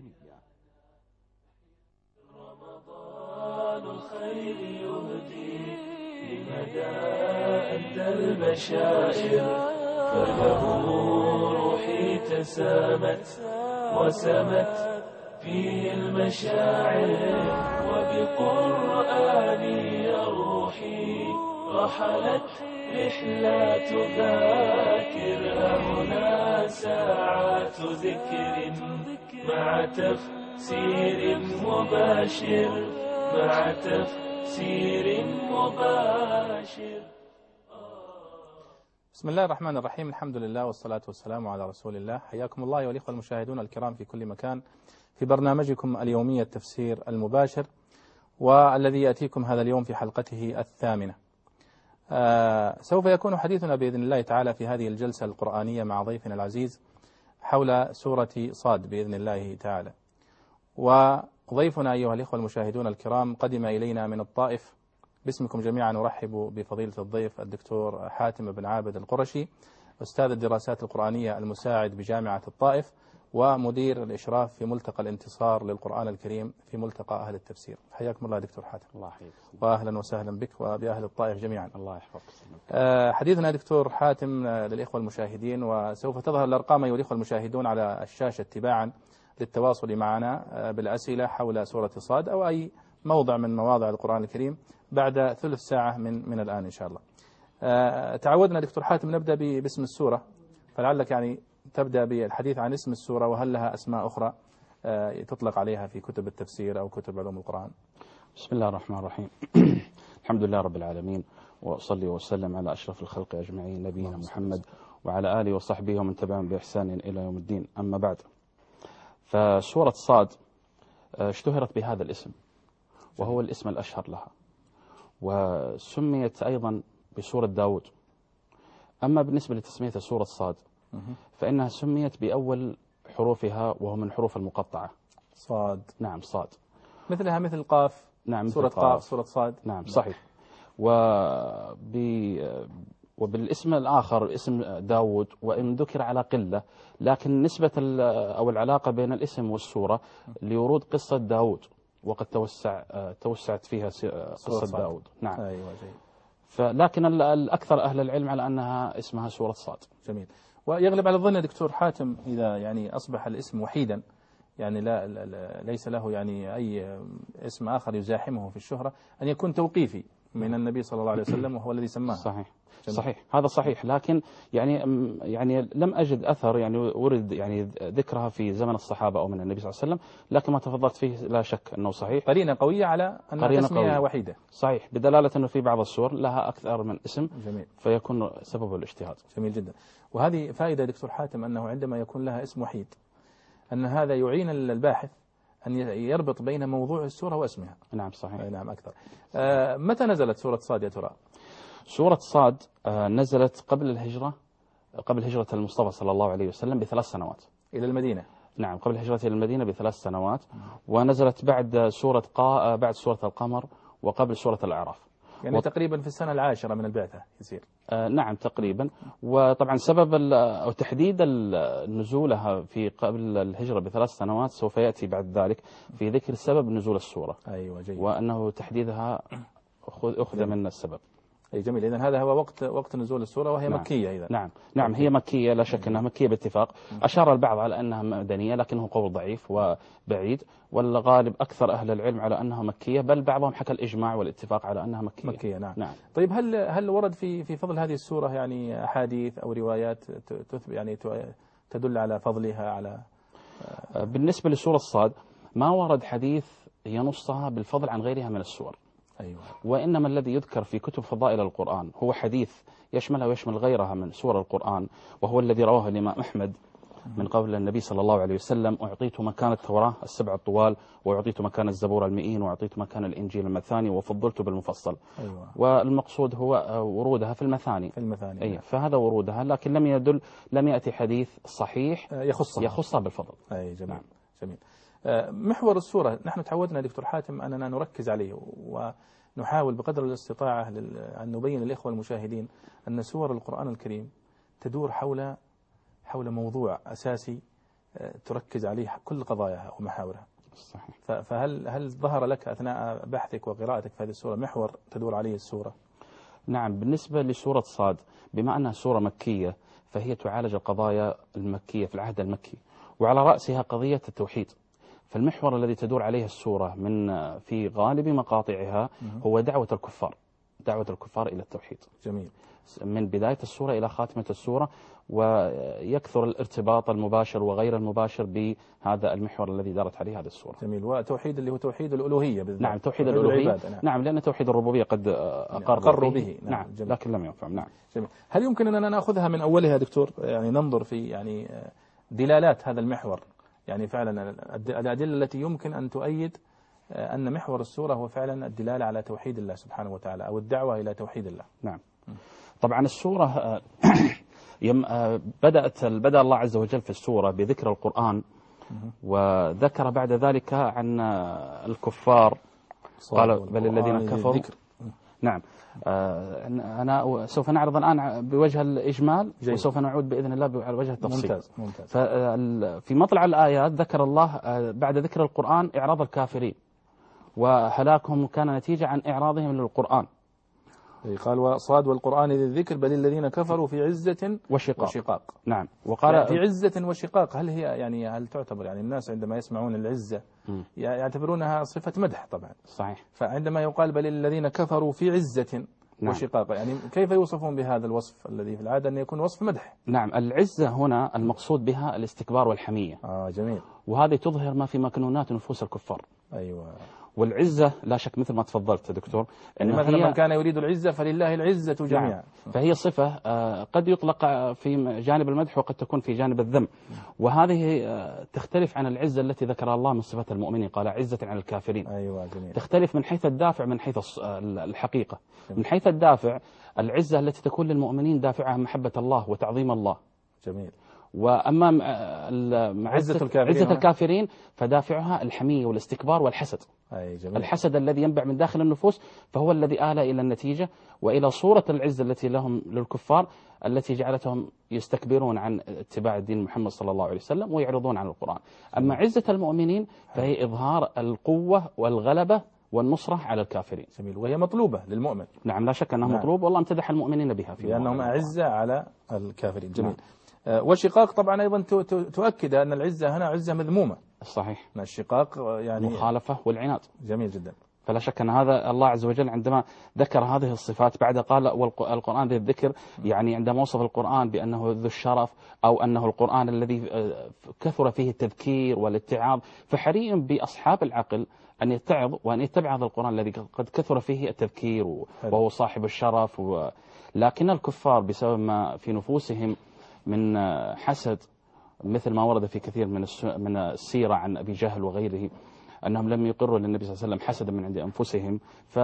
الإسلامية. رمضان الخير يهدي لمدى أدى المشاعر، فله روحي تسامت وسمت فيه المشاعر، وبقرآني روحي رحلت رحلة ذاكر، هنا ساعات ذكر مع تفسير مباشر، مع تفسير مباشر. بسم الله الرحمن الرحيم، الحمد لله والصلاة والسلام على رسول الله. حياكم الله أيها الإخوة المشاهدون الكرام في كل مكان في برنامجكم اليومي التفسير المباشر، والذي يأتيكم هذا اليوم في حلقته 8. سوف يكون حديثنا بإذن الله تعالى في هذه الجلسة القرآنية مع ضيفنا العزيز حول سورة صاد بإذن الله تعالى. وضيفنا أيها الإخوة المشاهدون الكرام قدم إلينا من الطائف. باسمكم جميعا نرحب بفضيلة الضيف الدكتور حاتم بن عابد القرشي، أستاذ الدراسات القرآنية المساعد بجامعة الطائف، ومدير الإشراف في ملتقى الانتصار للقرآن الكريم في ملتقى أهل التفسير. حياكم الله دكتور حاتم. الله يحييك. وأهلا وسهلا بك وبأهل الطائف جميعا. الله يحفظك. حديثنا دكتور حاتم للإخوة المشاهدين، وسوف تظهر الأرقام أيها الإخوة المشاهدون على الشاشة اتباعا للتواصل معنا بالأسئلة حول سورة صاد أو أي موضع من مواضع القرآن الكريم بعد ثلث ساعة من الآن إن شاء الله. تعودنا دكتور حاتم نبدأ باسم السورة، فلعلك يعني تبدأ بالحديث عن اسم السورة وهل لها أسماء أخرى تطلق عليها في كتب التفسير أو كتب علوم القرآن. بسم الله الرحمن الرحيم. الحمد لله رب العالمين، وأصلي وسلم على أشرف الخلق أجمعين نبينا محمد وعلى آله وصحبه ومن تبعهم بإحسان إلى يوم الدين. أما بعد، فسورة صاد اشتهرت بهذا الاسم، وهو الاسم الأشهر لها، وسميت أيضا بسورة داود. أما بالنسبة لتسمية سورة صاد فإنها سميت بأول حروفها، وهو من حروف المقطعة. صاد. نعم، صاد. مثلها مثل قاف. نعم، سورة قاف، سورة صاد. نعم صحيح. وبالاسم الآخر اسم داود، وإن ذكر على قلة، لكن نسبة أو العلاقة بين الاسم والسورة لورود قصة داود، وقد توسعت فيها قصة داود. نعم. أيوة جيد. لكن الأكثر أهل العلم على أنها اسمها سورة صاد. جميل. ويغلب على الظن دكتور حاتم إذا يعني أصبح الاسم وحيدا، يعني ليس له يعني أي اسم آخر يزاحمه في الشهرة، أن يكون توقيفي من النبي صلى الله عليه وسلم وهو الذي سماه. صحيح. صحيح، هذا صحيح، لكن يعني لم أجد أثر يعني ورد يعني ذكرها في زمن الصحابة أو من النبي صلى الله عليه وسلم، لكن ما تفضلت فيه لا شك أنه صحيح. قرينة قوية على أن تسميها وحيدة. صحيح، بدلالة أنه في بعض السور لها أكثر من اسم. جميل. فيكون سبب الاجتهاد. جميل جدا. وهذه فائدة دكتور حاتم، أنه عندما يكون لها اسم وحيد أن هذا يعين الباحث أن يربط بين موضوع السورة واسمها. نعم صحيح. نعم أكثر. متى نزلت سورة صاد يا ترى؟ سورة صاد نزلت قبل هجرة المصطفى صلى الله عليه وسلم ب3 سنوات إلى المدينة. نعم، قبل هجرته إلى المدينة ب3 سنوات، ونزلت بعد بعد سورة القمر وقبل سورة الأعراف. يعني تقريبا في السنة 10 من البعثة يصير. نعم تقريبا. وطبعا سبب أو تحديد نزولها في قبل الهجرة ب3 سنوات سوف يأتي بعد ذلك في ذكر سبب نزول السورة. أيوة جيد. وأنه تحديدها أخذ من السبب. أي جميل. إذن هذا هو وقت نزول السورة، وهي نعم. مكية إذن. نعم هي مكية لا شك أنها مكية باتفاق. أشار البعض على أنها مدنية، لكنه قول ضعيف وبعيد، والغالب أكثر أهل العلم على أنها مكية، بل بعضهم حكى الإجماع والاتفاق على أنها مكية. نعم. طيب هل ورد في فضل هذه السورة يعني أحاديث أو روايات يعني تدل على فضلها على بالنسبة لسورة الصاد ما ورد حديث ينصها بالفضل عن غيرها من السور. أيوة. وإنما الذي يذكر في كتب فضائل القرآن هو حديث يشملها ويشمل غيرها من سور القرآن، وهو الذي رواه الإمام أحمد من قول النبي صلى الله عليه وسلم: أعطيت مكان التوراة 7 الطوال، وأعطيت مكان الزبور 100، وأعطيت مكان الإنجيل المثاني، وفضلت بالمفصل. أيوة. والمقصود هو ورودها في المثاني. أيوة. فهذا ورودها، لكن لم يأتي حديث صحيح يخصها بالفضل. أي جميل. نعم. جميل. محور السورة نحن تعودنا دكتور حاتم أننا نركز عليه، ونحاول بقدر الاستطاعة أن نبين للإخوة المشاهدين أن سور القرآن الكريم تدور حول موضوع أساسي تركز عليه كل قضاياها ومحاورها. صحيح. فهل ظهر لك أثناء بحثك وقراءتك في هذه السورة محور تدور عليه السورة؟ نعم، بالنسبة لسورة صاد بما أنها سورة مكية فهي تعالج القضايا المكية في العهد المكي، وعلى رأسها قضية التوحيد. فالمحور الذي تدور عليه السورة في غالب مقاطعها هو دعوة الكفار إلى التوحيد. جميل. من بداية السورة إلى خاتمة السورة، ويكثر الارتباط المباشر وغير المباشر بهذا المحور الذي دارت عليه هذه السورة. جميل. وتوحيد اللي هو توحيد الألوهية بالذات. نعم، توحيد الألوهية. نعم، لأن توحيد الربوبية قد أقروا به. نعم. لكن لم ينفع. نعم. جميل. هل يمكن أننا نأخذها من أولها دكتور، يعني ننظر في يعني دلالات هذا المحور، يعني فعلا الأدلة التي يمكن أن تؤيد أن محور السورة هو فعلا الدلالة على توحيد الله سبحانه وتعالى أو الدعوة إلى توحيد الله؟ نعم. طبعا السورة بدأ الله عز وجل في السورة بذكر القرآن، وذكر بعد ذلك عن الكفار، قال بل الذين كفروا. نعم. أنا سوف نعرض الآن بوجه الإجمال، وسوف نعود بإذن الله على وجه التفصيل. ممتاز. في مطلع الآيات ذكر الله بعد ذكر القرآن إعراض الكافرين وهلاكهم كان نتيجة عن إعراضهم للقرآن. قال وصاد والقرآن ذي الذكر بل الذين كفروا في عزة وشقاق. نعم. وقال في عزة وشقاق، هل تعتبر يعني الناس عندما يسمعون العزة يعتبرونها صفة مدح طبعا؟ صحيح. فعندما يقال بل الذين كفروا في عزة وشقاق، يعني كيف يوصفون بهذا الوصف الذي في العادة أن يكون وصف مدح؟ نعم، العزة هنا المقصود بها الاستكبار والحمية. جميل. وهذه تظهر ما في مكنونات نفوس الكفار. أيوة. والعزة لا شك مثل ما تفضلت دكتور، يعني مثلا من كان يريد العزة فلله العزة جميعا. نعم. فهي صفة قد يطلق في جانب المدح وقد تكون في جانب الذم، وهذه تختلف عن العزة التي ذكرها الله من صفات المؤمنين، قال عزة عن الكافرين. أيوة جميل. تختلف من حيث الدافع من حيث الحقيقة. من حيث الدافع العزة التي تكون للمؤمنين دافعها محبة الله وتعظيم الله. جميل. وأما عزة الكافرين فدافعها الحمية والاستكبار والحسد. جميل. الحسد الذي ينبع من داخل النفوس فهو الذي آل إلى النتيجة وإلى صورة العزة التي لهم للكفار التي جعلتهم يستكبرون عن اتباع الدين محمد صلى الله عليه وسلم ويعرضون عن القرآن. أما عزة المؤمنين فهي إظهار القوة والغلبة والنصرة على الكافرين. جميل. وهي مطلوبة للمؤمن. نعم، لا شك أنها مطلوب، والله امتدح المؤمنين بها في لأنهم أعزة على الكافرين. جميل. والشقاق طبعا أيضا تؤكد أن العزة هنا عزة مذمومة. صحيح. الشقاق يعني مخالفة والعناد. جميل جدا. فلا شك أن هذا الله عز وجل عندما ذكر هذه الصفات بعد قال والقرآن ذي الذكر، يعني عندما وصف القرآن بأنه ذو الشرف أو أنه القرآن الذي كثر فيه التذكير والاتعاظ، فحري بأصحاب العقل أن يتعظ وأن يتبع هذا القرآن الذي قد كثر فيه التذكير وهو صاحب الشرف. لكن الكفار بسبب ما في نفوسهم من حسد، مثل ما ورد في كثير من السيرة عن أبي جهل وغيره أنهم لم يقروا للنبي صلى الله عليه وسلم حسدا من عند أنفسهم،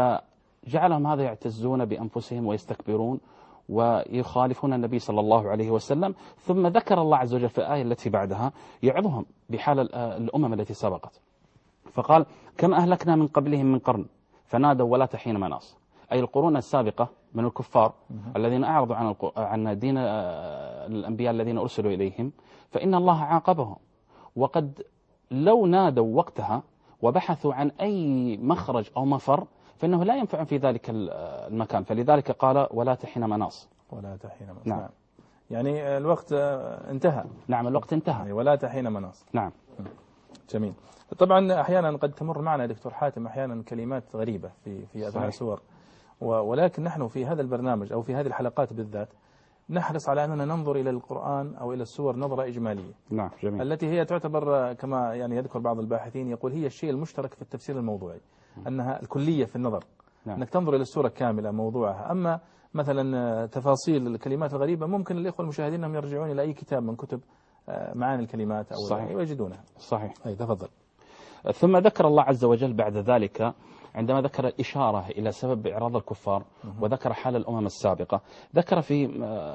فجعلهم هذا يعتزون بأنفسهم ويستكبرون ويخالفون النبي صلى الله عليه وسلم. ثم ذكر الله عز وجل في الآية التي بعدها يعظهم بحال الأمم التي سبقت، فقال كم أهلكنا من قبلهم من قرن فنادوا ولا تحين مناص، أي القرون السابقة من الكفار الذين أعرضوا عن دين الأنبياء الذين أرسلوا إليهم، فإن الله عاقبهم. وقد لو نادوا وقتها وبحثوا عن أي مخرج أو مفر فإنه لا ينفع في ذلك المكان، فلذلك قال ولا تحين مناص. ولا تحين مناص. نعم. يعني الوقت انتهى. نعم، الوقت انتهى. يعني ولا تحين مناص. نعم. جميل. طبعا أحيانا قد تمر معنا يا دكتور حاتم أحيانا كلمات غريبة في أثناء السور، ولكن نحن في هذا البرنامج أو في هذه الحلقات بالذات نحرص على أننا ننظر إلى القرآن أو إلى السور نظرة إجمالية. نعم، جميل. التي هي تعتبر كما يعني يذكر بعض الباحثين يقول هي الشيء المشترك في التفسير الموضوعي، أنها الكلية في النظر. نعم. أنك تنظر إلى السورة كاملة موضوعها. أما مثلا تفاصيل الكلمات الغريبة ممكن الإخوة المشاهدين أنهم يرجعون إلى أي كتاب من كتب معاني الكلمات أو صحيح. يجدونها. صحيح. أي تفضل. ثم ذكر الله عز وجل بعد ذلك عندما ذكر الإشارة إلى سبب إعراض الكفار وذكر حال الأمم السابقة، ذكر في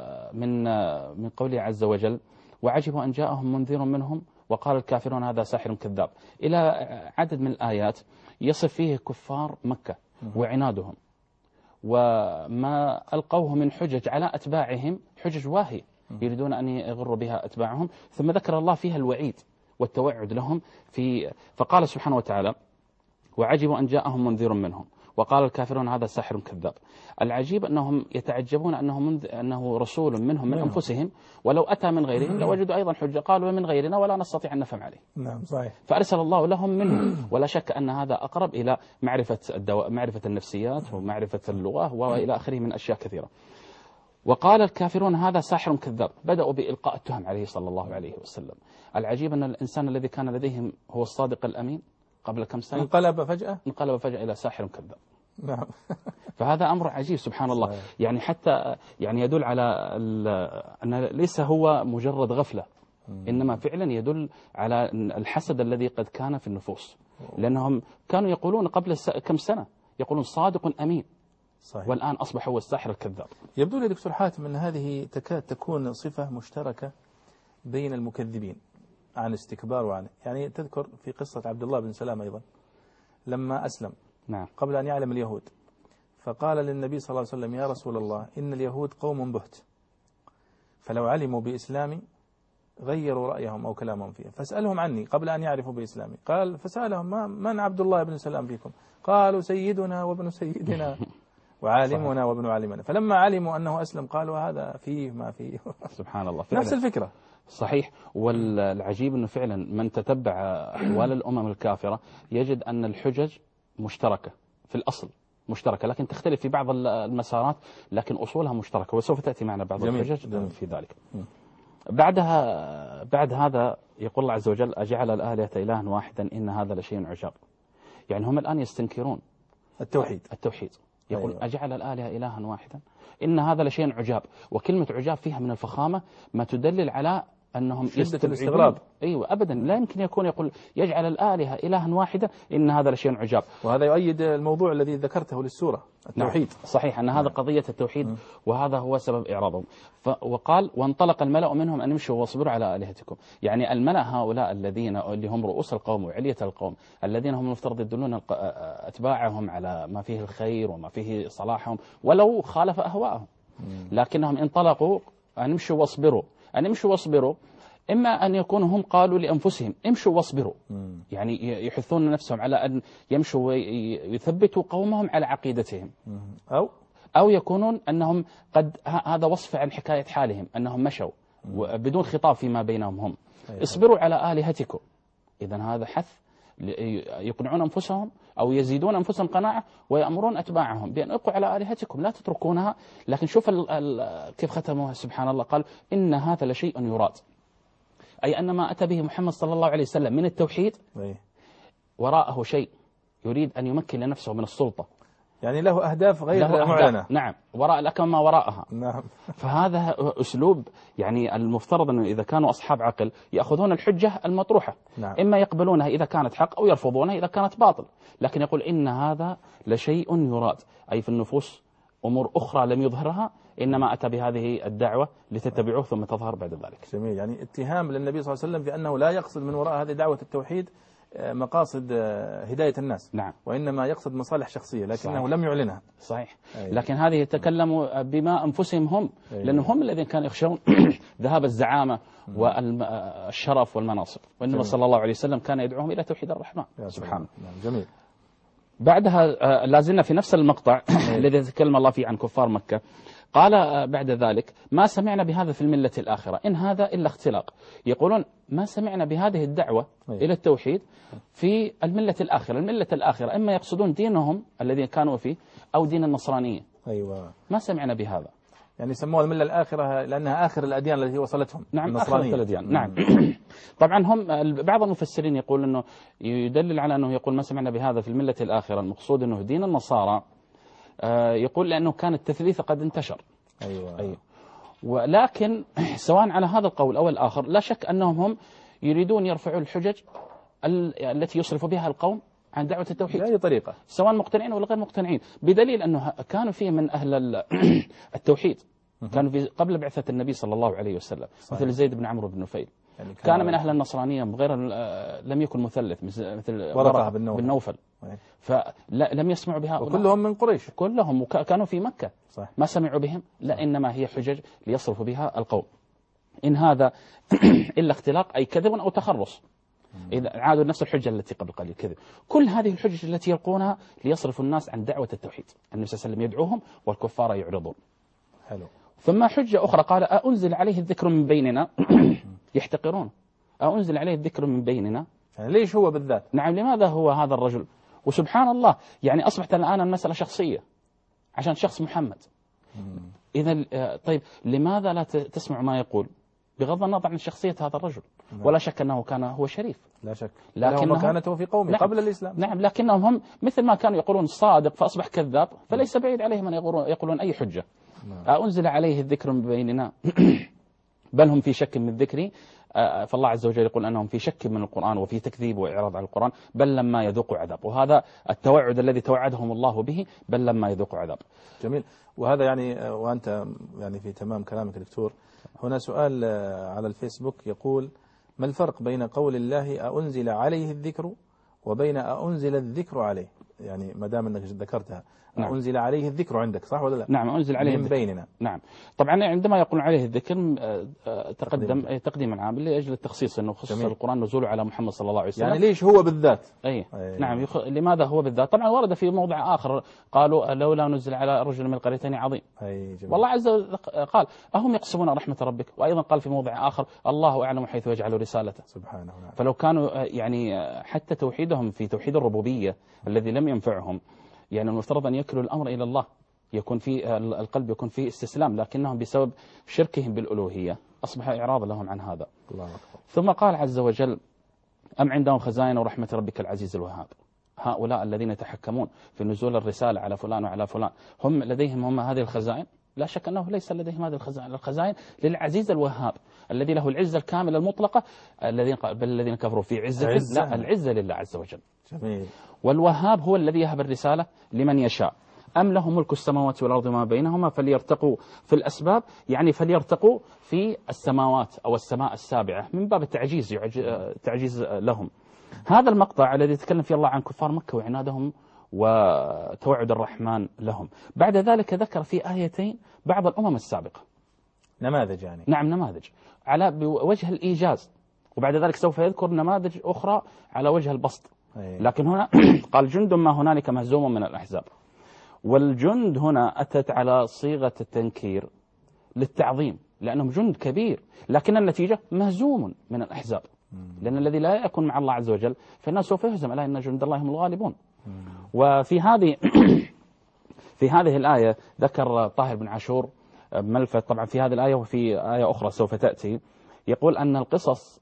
من قوله عز وجل وعجبوا أن جاءهم منذر منهم وقال الكافرون هذا ساحر كذاب، إلى عدد من الآيات يصف فيه كفار مكة وعنادهم وما ألقوه من حجج على أتباعهم، حجج واهية يريدون أن يغروا بها أتباعهم. ثم ذكر الله فيها الوعيد والتوعد لهم فقال سبحانه وتعالى: وعجبوا أن جاءهم منذر منهم وقال الكافرون هذا ساحر كذاب. العجيب أنهم يتعجبون أنه رسول منهم من أنفسهم، ولو أتى من غيرهم لوجدوا أيضا حجة، قالوا من غيرنا ولا نستطيع أن نفهم عليه. نعم صحيح. فأرسل الله لهم منهم، ولا شك أن هذا أقرب إلى معرفة النفسيات ومعرفة اللغة وإلى آخره من أشياء كثيرة. وقال الكافرون هذا ساحر كذاب، بدأوا بإلقاء التهم عليه صلى الله عليه وسلم. العجيب أن الإنسان الذي كان لديهم هو الصادق الأمين قبل كم سنة انقلب فجأة إلى ساحر كذاب. نعم. فهذا أمر عجيب سبحان الله. يعني حتى يعني يدل على أن ليس هو مجرد غفلة، إنما فعلا يدل على الحسد الذي قد كان في النفوس، لأنهم كانوا يقولون قبل كم سنة يقولون صادق أمين، صحيح. والآن أصبح هو الساحر الكذاب. يبدو لي دكتور حاتم أن هذه تكاد تكون صفة مشتركة بين المكذبين عن استكبار وعن، يعني تذكر في قصة عبد الله بن سلام أيضا لما أسلم، نعم، قبل أن يعلم اليهود، فقال للنبي صلى الله عليه وسلم: يا رسول الله إن اليهود قوم بهت، فلو علموا بإسلامي غيروا رأيهم أو كلامهم فيه، فاسألهم عني قبل أن يعرفوا بإسلامي. قال فسألهم: من عبد الله بن سلام فيكم؟ قالوا: سيدنا وابن سيدنا وعالمنا وابن عالمنا. فلما علموا أنه أسلم قالوا: هذا فيه ما فيه. سبحان الله، نفس الفكرة. صحيح. والعجيب أنه فعلا من تتبع أحوال الأمم الكافرة يجد أن الحجج مشتركة في الأصل، مشتركة، لكن تختلف في بعض المسارات، لكن أصولها مشتركة، وسوف تأتي معنا بعض الحجج في ذلك. بعد هذا يقول الله عز وجل: أجعل الآلهة إلها واحدا إن هذا لشيء عجاب. يعني هم الآن يستنكرون التوحيد. يقول: أيوة. أجعل الآلهة إلها واحدا إن هذا لشيء عجاب. وكلمة عجاب فيها من الفخامة ما تدلل على أنهم شدة الاستغراب. أيوة، أبدا لا يمكن يقول يجعل الآلهة إلها واحدة إن هذا لشيء عجاب. وهذا يؤيد الموضوع الذي ذكرته للسورة، التوحيد. نعم. صحيح أن هذا قضية التوحيد، وهذا هو سبب إعراضهم. وقال: وانطلق الملأ منهم أن امشوا واصبروا على آلهتكم. يعني الملأ هؤلاء اللي هم رؤوس القوم وعلية القوم، الذين هم المفترض يدلون أتباعهم على ما فيه الخير وما فيه صلاحهم ولو خالف أهواءهم، لكنهم انطلقوا أن امشوا واصبروا. إما أن يكونوا هم قالوا لأنفسهم امشوا واصبروا، يعني يحثون نفسهم على أن يمشوا ويثبتوا قومهم على عقيدتهم، أو يكونون أنهم قد هذا وصف عن حكاية حالهم أنهم مشوا بدون خطاب فيما بينهم هم. اصبروا على آلهتكم. إذن هذا حث يقنعون أنفسهم أو يزيدون أنفسهم قناعة ويأمرون أتباعهم بأن ابقوا على آلهتكم لا تتركونها. لكن شوف كيف ختموها سبحان الله، قال: إن هذا لشيء يراد، أي أن ما أتى به محمد صلى الله عليه وسلم من التوحيد وراءه شيء يريد أن يمكن لنفسه من السلطة، يعني له أهداف غير معلنة. نعم، وراء الأكمة ما وراءها. نعم. فهذا أسلوب، يعني المفترض أنه إذا كانوا أصحاب عقل يأخذون الحجة المطروحة. نعم. إما يقبلونها إذا كانت حق أو يرفضونها إذا كانت باطل. لكن يقول إن هذا لشيء يراد، أي في النفوس أمور أخرى لم يظهرها، إنما أتى بهذه الدعوة لتتبعوه ثم تظهر بعد ذلك. جميل. يعني اتهام للنبي صلى الله عليه وسلم بأنه لا يقصد من وراء هذه دعوة التوحيد مقاصد هداية الناس. نعم. وإنما يقصد مصالح شخصية لكنه صحيح. لم يعلنها. صحيح. أيوة. لكن هذه يتكلموا بما أنفسهم هم. أيوة. لأنهم هم الذين كانوا يخشون ذهاب الزعامة والشرف والمناصب، وإنما صلى الله عليه وسلم كان يدعوهم إلى توحيد الرحمن سبحانه. جميل. بعدها لازلنا في نفس المقطع الذي يتكلم الله فيه عن كفار مكة. قال بعد ذلك: ما سمعنا بهذا في الملة الآخرة إن هذا إلا اختلاق. يقولون ما سمعنا بهذه الدعوة إلى التوحيد في الملة الآخرة. الملة الآخرة إما يقصدون دينهم الذي كانوا فيه أو دين النصرانية. أيوة. ما سمعنا بهذا، يعني سموها الملة الآخرة لأنها آخر الأديان التي وصلتهم. نعم، آخر الأديان. نعم. طبعا هم بعض المفسرين يقول أنه يدلل على أنه يقول ما سمعنا بهذا في الملة الآخرة، المقصود أنه دين النصارى. يقول لأنه كان التثليث قد انتشر. أيوة. ولكن سواء على هذا القول أو الآخر لا شك أنهم هم يريدون يرفعوا الحجج التي يصرف بها القوم عن دعوة التوحيد بأي طريقة، سواء مقتنعين ولا غير مقتنعين، بدليل أنه كانوا فيه من أهل التوحيد كانوا في قبل بعثة النبي صلى الله عليه وسلم. صحيح. مثل زيد بن عمرو بن نفيل يعني كان من أهل النصرانية غير لم يكن مثلث مثل ورقة بن نوفل، فلم يسمعوا بها، وكلهم من قريش، كلهم كانوا في مكة. صح. ما سمعوا بهم، لا إنما هي حجج ليصرفوا بها القوم. إن هذا إلا اختلاق أي كذب أو تخرص. إذا عادوا نفس الحجة التي قبل قليل كذب. كل هذه الحجج التي يلقونها ليصرفوا الناس عن دعوة التوحيد. النبي صلى الله عليه وسلم يدعوهم والكفار يعرضون. حلو. ثم حجة أخرى قال أأنزل عليه الذكر من بيننا يحتقرون. أأنزل عليه الذكر من بيننا، يعني ليش هو بالذات؟ نعم، لماذا هو هذا الرجل؟ وسبحان الله يعني أصبحت الآن المسألة شخصية عشان شخص محمد. إذا طيب لماذا لا تسمع ما يقول بغض النظر عن شخصية هذا الرجل؟ ولا شك أنه كان هو شريف، لا شك، لكن مكانته في قومه قبل الإسلام. نعم، لكنهم هم مثل ما كانوا يقولون صادق فأصبح كذاب، فليس بعيد عليهم أن يقولون أي حجة. أنزل عليه الذكر من بيننا بل هم في شك من ذكري. فالله عز وجل يقول أنهم في شك من القرآن وفي تكذيب وإعراض عن القرآن، بل لما يذوقوا عذاب. وهذا التوعد الذي توعدهم الله به، بل لما يذوقوا عذاب. جميل. وهذا يعني وأنت يعني في تمام كلامك دكتور. هنا سؤال على الفيسبوك يقول: ما الفرق بين قول الله أأنزل عليه الذكر وبين أأنزل الذكر عليه؟ يعني ما دام أنك ذكرتها، نعم. أنزل عليه الذكر عندك صح ولا لا؟ نعم، أنزل عليه من بيننا. نعم، طبعا عندما يقول عليه الذكر تقدم العامل لأجل التخصيص، أنه خصص القرآن نزوله على محمد صلى الله عليه وسلم. يعني ليش هو بالذات؟ نعم، لماذا هو بالذات؟ طبعا ورد في موضع آخر قالوا لولا نزل على رجل من القريتين عظيم. والله عز وجل قال أهم يقسمون رحمة ربك. وأيضا قال في موضع آخر الله أعلم حيث يجعل رسالته سبحانه. فلو كانوا يعني حتى توحيدهم في توحيد الربوبية الذي لم ينفعهم، يعني المفترض أن يكلوا الأمر إلى الله، يكون في القلب يكون فيه استسلام، لكنهم بسبب شركهم بالألوهية أصبح إعراض لهم عن هذا. الله أكبر. ثم قال عز وجل أم عندهم خزائن ورحمة ربك العزيز الوهاب. هؤلاء الذين يتحكمون في نزول الرسالة على فلان وعلى فلان هم لديهم هذه الخزائن؟ لا شك أنه ليس لديهم هذه الخزائن. الخزائن للعزيز الوهاب الذي له العزة الكاملة المطلقة. الذين كفروا في عزة لا، العزة لله عز وجل. جميل. والوهاب هو الذي يهب الرسالة لمن يشاء. أم له ملك السماوات والأرض وما بينهما فليرتقوا في الأسباب، يعني فليرتقوا في السماوات أو السماء السابعة من باب تعجيز لهم. هذا المقطع الذي يتكلم فيه الله عن كفار مكة وعنادهم وتوعد الرحمن لهم. بعد ذلك ذكر في آيتين بعض الأمم السابقة، نماذج يعني. نعم، نماذج على بوجه الإيجاز، وبعد ذلك سوف يذكر نماذج أخرى على وجه البسط. لكن هنا قال جند ما هنالك مهزوم من الأحزاب. والجند هنا أتت على صيغة التنكير للتعظيم، لأنهم جند كبير، لكن النتيجة مهزوم من الأحزاب. لأن الذي لا يكون مع الله عز وجل فإنه سوف يهزم، ألا إن جند الله هم الغالبون. وفي هذه في هذه الآية ذكر طاهر بن عاشور ملفت، طبعا في هذه الآية وفي آية أخرى سوف تأتي، يقول أن القصص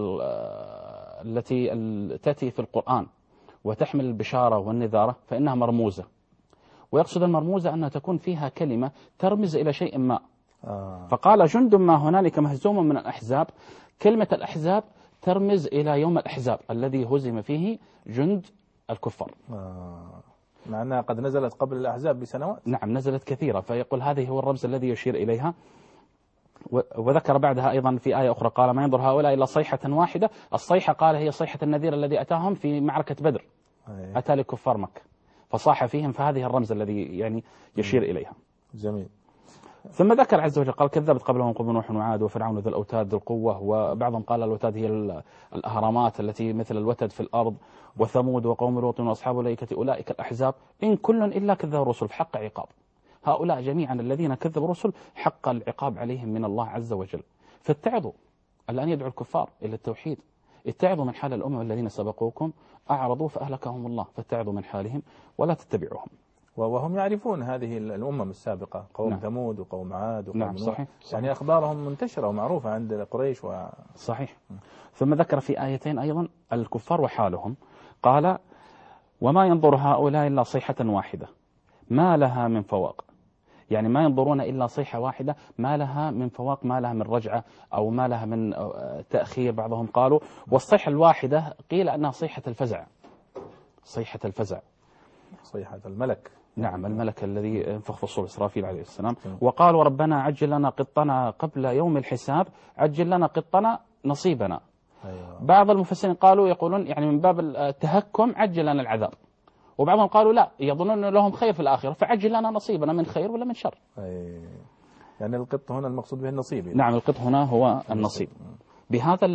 التي تأتي في القرآن وتحمل البشارة والنذارة فإنها مرموزة، ويقصد المرموزة أنها تكون فيها كلمة ترمز إلى شيء ما. فقال جند ما هنالك مهزوم من الأحزاب. كلمة الأحزاب ترمز إلى يوم الأحزاب الذي هزم فيه جند الكفار. مع أنها قد نزلت قبل الأحزاب بسنوات. نعم، نزلت كثيرة، فيقول هذه هو الرمز الذي يشير إليها. وذكر بعدها أيضا في آية أخرى قال ما ينظر هؤلاء إلا صيحة واحدة. الصيحة قال هي صيحة النذير الذي أتاهم في معركة بدر، أتى لكفار مكة فصاح فيهم، فهذه الرمز الذي يعني يشير إليها. جميل. ثم ذكر عز وجل قال كذبت قبلهم قوم نوح وعاد وفرعون ذو الأوتاد ذو القوة. وبعضهم قال الأوتاد هي الأهرامات التي مثل الوتد في الأرض. وثمود وقوم لوط وأصحاب الأيكة أولئك الأحزاب إن كل إلا كذب الرسل فحق عقاب. هؤلاء جميعا الذين كذبوا الرسل حق العقاب عليهم من الله عز وجل. فاتعظوا. الآن يدعو الكفار إلى التوحيد. اتعظوا من حال الأمم الذين سبقوكم أعرضوا فأهلكهم الله، فاتعظوا من حالهم ولا تتبعوهم. وهم يعرفون هذه الأمم السابقة، قوم ثمود وقوم عاد وقوم نوح. صحيح. يعني أخبارهم منتشرة ومعروفة عند قريش صحيح. ثم ذكر في آيتين أيضا الكفار وحالهم. قال وما ينظر هؤلاء إلا صيحة واحدة ما لها من فواق. يعني ما ينظرون إلا صيحة واحدة ما لها من فواق، ما لها من رجعة أو ما لها من تأخير. بعضهم قالوا والصيحة الواحدة قيل أنها صيحة الفزع. صيحة الفزع، صيحة الملك. نعم، الملك الذي ينفخ في الصور، إسرافيل عليه السلام. وقالوا ربنا عجل لنا قطنا قبل يوم الحساب، عجل لنا قطنا نصيبنا. بعض المفسرين قالوا يقولون يعني من باب التهكم عجل لنا العذاب. وبعضهم قالوا لا، يظنون لهم خير في الآخرة فعجل لنا نصيبنا من خير ولا من شر. يعني القط هنا المقصود به النصيب يعني. نعم، القط هنا هو النصيب. بهذا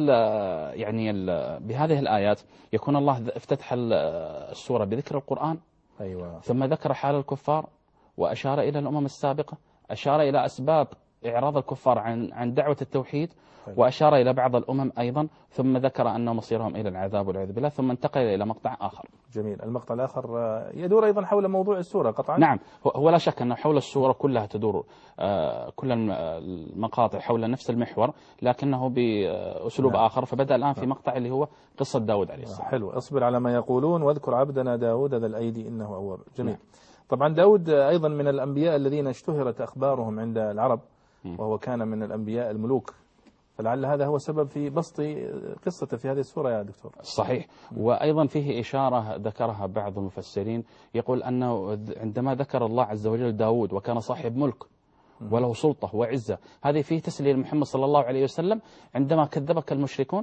بهذه الآيات يكون الله افتتح السورة بذكر القرآن. أيوة. ثم ذكر حال الكفار وأشار إلى الأمم السابقة، أشار إلى أسباب إعراض الكفار عن دعوة التوحيد، وأشار إلى بعض الأمم أيضا، ثم ذكر أن مصيرهم إلى العذاب والعياذ بالله، ثم انتقل إلى مقطع آخر. جميل. المقطع الآخر يدور أيضا حول موضوع السورة قطعا. نعم، هو لا شك أن حول السورة كلها تدور كل المقاطع حول نفس المحور، لكنه بأسلوب آخر. فبدأ الآن في مقطع اللي هو قصة داود عليه السلام. حلو. اصبر على ما يقولون واذكر عبدنا داود ذا الأيدي إنه أواب. جميل. طبعا داود أيضا من الأنبياء الذين اشتهرت أخبارهم عند العرب، وهو كان من الأنبياء الملوك، فلعل هذا هو سبب في بسط قصته في هذه السورة يا دكتور. صحيح. وأيضا فيه إشارة ذكرها بعض المفسرين، يقول أنه عندما ذكر الله عز وجل داود وكان صاحب ملك وله سلطة وعزة، هذه فيه تسلية لمحمد صلى الله عليه وسلم، عندما كذبك المشركون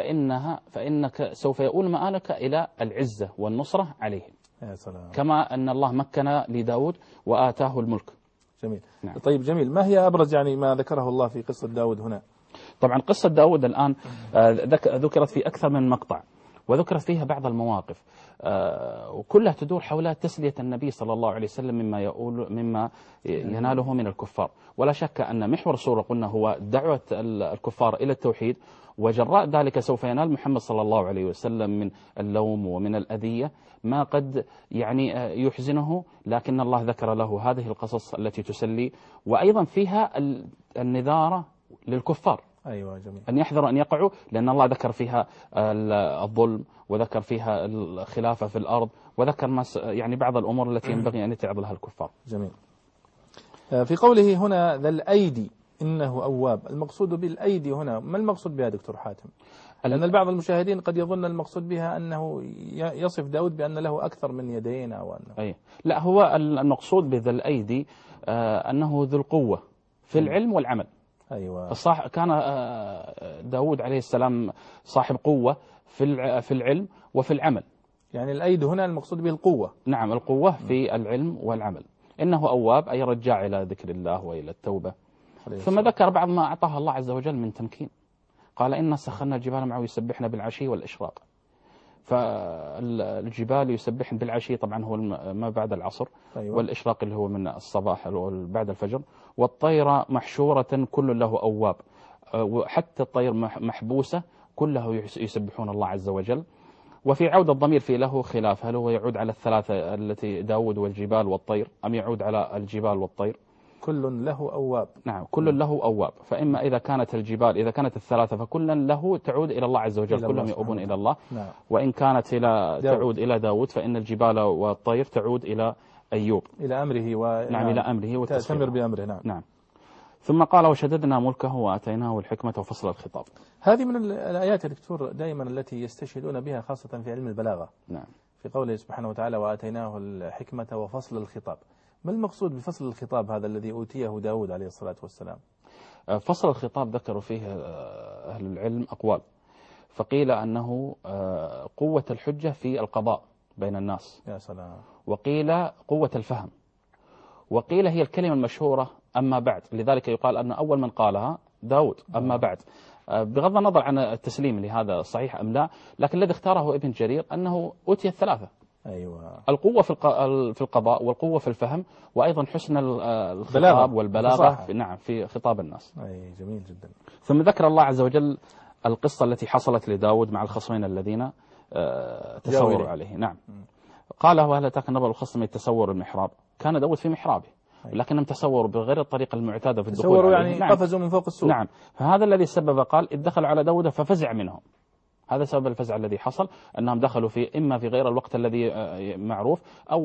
فإنك سوف يؤول مآلك إلى العزة والنصرة عليهم. يا سلام. كما أن الله مكن لداود وآتاه الملك. جميل. نعم. طيب جميل. ما هي أبرز يعني ما ذكره الله في قصة داود هنا؟ طبعا قصة داود الآن ذكرت في أكثر من مقطع، وذكرت فيها بعض المواقف، وكلها تدور حول تسلية النبي صلى الله عليه وسلم مما يناله من الكفار. ولا شك أن محور السورة قلنا هو دعوة الكفار إلى التوحيد، وجراء ذلك سوف ينال محمد صلى الله عليه وسلم من اللوم ومن الأذية ما قد يعني يحزنه، لكن الله ذكر له هذه القصص التي تسلي، وأيضا فيها النذارة للكفار. أيوة جميل. أن يحذروا أن يقعوا، لأن الله ذكر فيها الظلم، وذكر فيها الخلافة في الأرض، وذكر يعني بعض الأمور التي ينبغي أن يتعظ لها الكفار. جميل. في قوله هنا ذا الأيدي إنه أواب، المقصود بالأيدي هنا ما المقصود بها دكتور حاتم؟ لأن البعض المشاهدين قد يظن المقصود بها أنه يصف داود بأن له أكثر من يدين أو أنه لا، هو المقصود بذا الأيدي أنه ذو القوة في العلم والعمل. أيوة. كان داود عليه السلام صاحب قوة في العلم وفي العمل. يعني الأيد هنا المقصود به القوة. نعم، القوة في العلم والعمل. إنه أواب أي رجاع إلى ذكر الله وإلى التوبة. ثم ذكر بعض ما أعطاه الله عز وجل من تمكين، قال إنا سخرنا الجبال معه يسبحن بالعشي والإشراق. فالجبال يسبحن بالعشي طبعا هو ما بعد العصر. أيوة. والإشراق اللي هو من الصباح بعد الفجر. والطير محشورة كل له أواب، وحتى الطير محبوسة كله يسبحون الله عز وجل. وفي عود الضمير في له خلاف، هل هو يعود على الثلاثة التي داود والجبال والطير، أم يعود على الجبال والطير؟ كل له أواب. نعم، كل له أواب. فإما إذا كانت الجبال، إذا كانت الثلاثة فكل له تعود إلى الله عز وجل، كلهم يؤوبون إلى الله. نعم. وإن كانت تعود إلى داود فإن الجبال والطير تعود إلى أيوب، إلى أمره نعم، إلى أمره تأتمر بأمره. نعم. نعم. ثم قال وشددنا ملكه وآتيناه الحكمة وفصل الخطاب. هذه من الآيات يا دكتور دائما التي يستشهدون بها خاصة في علم البلاغة. نعم. في قوله سبحانه وتعالى وآتيناه الحكمة وفصل الخطاب، ما المقصود بفصل الخطاب هذا الذي أوتيه داود عليه الصلاة والسلام؟ فصل الخطاب ذكروا فيه أهل العلم أقوال، فقيل أنه قوة الحجة في القضاء بين الناس. يا سلام. وقيل قوة الفهم، وقيل هي الكلمة المشهورة أما بعد، لذلك يقال أن أول من قالها داود أما بعد، بغض النظر عن التسليم لهذا صحيح أم لا، لكن الذي اختاره ابن جرير أنه أوتي الثلاثة. أيوة. القوة في القضاء، والقوة في الفهم، وأيضا حسن الخطاب والبلاغة نعم في خطاب الناس. أي جميل جدا. ثم ذكر الله عز وجل القصة التي حصلت لداود مع الخصمين الذين تسوروا عليه. نعم. قال وهل أتاك نبأ الخصم يتسور المحراب، كان داود في محرابه لكنهم تسوروا بغير الطريقة المعتادة في الدخول تسوروا عليه. يعني نعم. قفزوا من فوق السور. نعم. فهذا الذي سبب قال إذ دخلوا على داود ففزع منهم، هذا سبب الفزع الذي حصل، أنهم دخلوا إما في غير الوقت الذي معروف، أو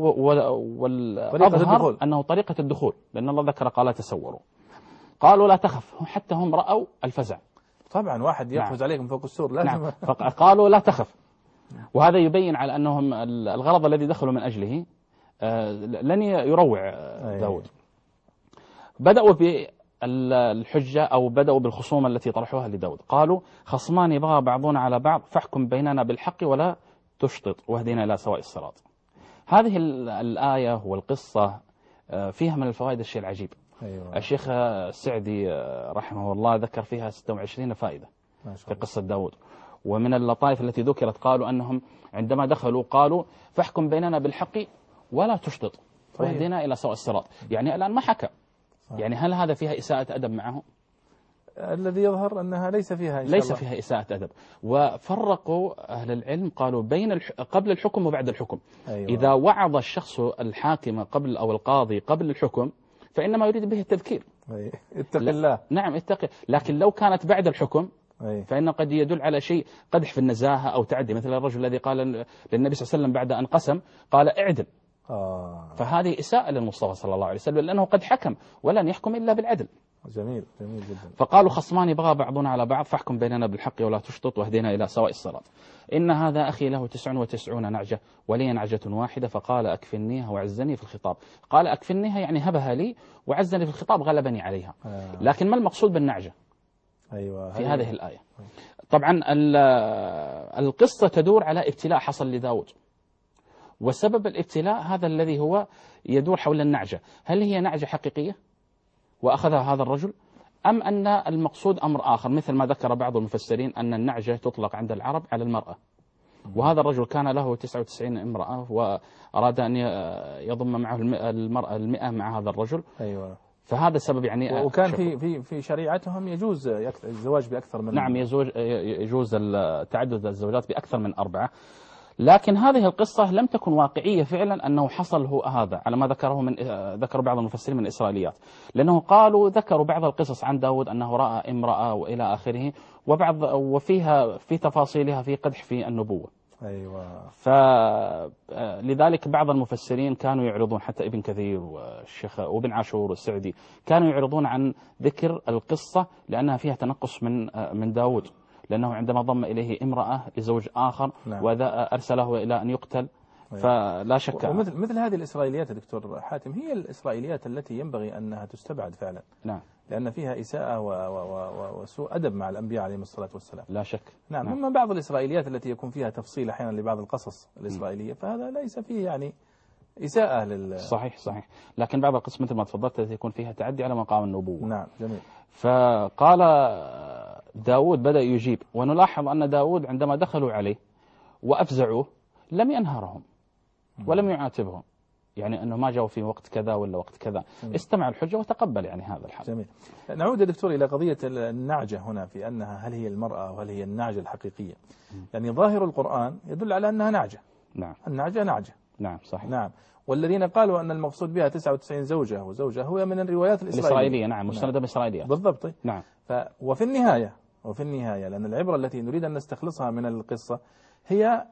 والأظهر أنه طريقة الدخول، لأن الله ذكر قال تسوروا. قالوا لا تخف، حتى هم رأوا الفزع. طبعا واحد يقفز عليك من فوق السور لازم. نعم. فقالوا لا تخف، وهذا يبين على أنهم الغرض الذي دخلوا من أجله لن يروع داود. بدأوا بالحجة أو بدأوا بالخصومة التي طرحوها لداود، قالوا خصمان بغى بعضنا على بعض فاحكم بيننا بالحق ولا تشطط واهدنا إلى سواء الصراط. هذه الآية والقصة فيها من الفوائد الشيء العجيب. أيوة. الشيخ السعدي رحمه الله ذكر فيها 26 فائدة في قصة داود. ومن اللطائف التي ذكرت قالوا أنهم عندما دخلوا قالوا فاحكم بيننا بالحق ولا تشطط واهدنا إلى سواء الصراط. يعني الآن ما حكم، يعني هل هذا فيها إساءة أدب معه؟ الذي يظهر أنها ليس فيها إن شاء ليس الله. فيها إساءة أدب. وفرقوا أهل العلم قالوا بين قبل الحكم وبعد الحكم. أيوة. إذا وعظ الشخص الحاكم قبل أو القاضي قبل الحكم فإنما يريد به التذكير. اتق الله. نعم اتقي. لكن لو كانت بعد الحكم فإنه قد يدل على شيء قدح في النزاهة أو تعدي، مثل الرجل الذي قال للنبي صلى الله عليه وسلم بعد أن قسم قال اعدل. فهذه إساءة للمصطفى صلى الله عليه وسلم لأنه قد حكم ولن يحكم إلا بالعدل. جميل جميل جدا. فقالوا خصمان بغى بعضنا على بعض فاحكم بيننا بالحق ولا تشطط واهدنا إلى سواء الصراط. إن هذا أخي له 99 نعجة ولي نعجة واحدة فقال أكفنيها وعزني في الخطاب. قال أكفنيها يعني هبها لي، وعزني في الخطاب غلبني عليها. لكن ما المقصود بالنعجة في هذه الآية؟ طبعا القصة تدور على ابتلاء حصل لداود، وسبب الابتلاء هذا الذي هو يدور حول النعجة. هل هي نعجة حقيقية وأخذها هذا الرجل، أم أن المقصود أمر آخر، مثل ما ذكر بعض المفسرين أن النعجة تطلق عند العرب على المرأة، وهذا الرجل كان له 99 امرأة وأراد أن يضم معه المرأة 100 مع هذا الرجل. أيوة. فهذا السبب يعني. وكان في شريعتهم يجوز الزواج بأكثر من. نعم يجوز تعدد الزوجات بأكثر من 4. لكن هذه القصة لم تكن واقعية فعلا أنه حصل هو هذا على ما ذكر بعض المفسرين من الإسرائيليات، لأنه ذكروا بعض القصص عن داود أنه رأى امرأة وإلى آخره، وفيها في تفاصيلها في قدح في النبوة. أيوة. فلذلك بعض المفسرين كانوا يعرضون، حتى ابن كثير والشيخ وابن عاشور والسعدي كانوا يعرضون عن ذكر القصة لأنها فيها تنقص من داود، لأنه عندما ضم إليه امرأة لزوج آخر وأرسله إلى أن يقتل. فلا شك. مثل هذه الإسرائيليات دكتور حاتم هي الإسرائيليات التي ينبغي أنها تستبعد فعلا. نعم. لأن فيها إساءة وسوء أدب مع الأنبياء عليهم الصلاة والسلام. لا شك. نعم. أما بعض الإسرائيليات التي يكون فيها تفصيل أحيانا لبعض القصص الإسرائيلية فهذا ليس فيه يعني إساءة صحيح. لكن بعض القصص مثل ما تفضلت يكون فيها تعدي على مقام النبوة. نعم. جميل. فقال داود بدأ يجيب، ونلاحظ أن داود عندما دخلوا عليه وأفزعوه لم ينهرهم ولم يعاتبهم، يعني أنه ما جاءوا في وقت كذا ولا وقت كذا. استمع الحجة وتقبل يعني هذا الحال. جميل. نعود يا دكتور إلى قضية النعجة هنا، في أنها هل هي المرأة وهل هي النعجة الحقيقية؟ يعني ظاهر القرآن يدل على أنها نعجة. نعم. النعجة نعجة. نعم صحيح. نعم. والذين قالوا أن المقصود بها 99 زوجة وزوجة هو من الروايات الإسرائيلية. نعم. مستندة بإسرائيلية. بالضبط. نعم. وفي النهاية لأن العبرة التي نريد أن نستخلصها من القصة هي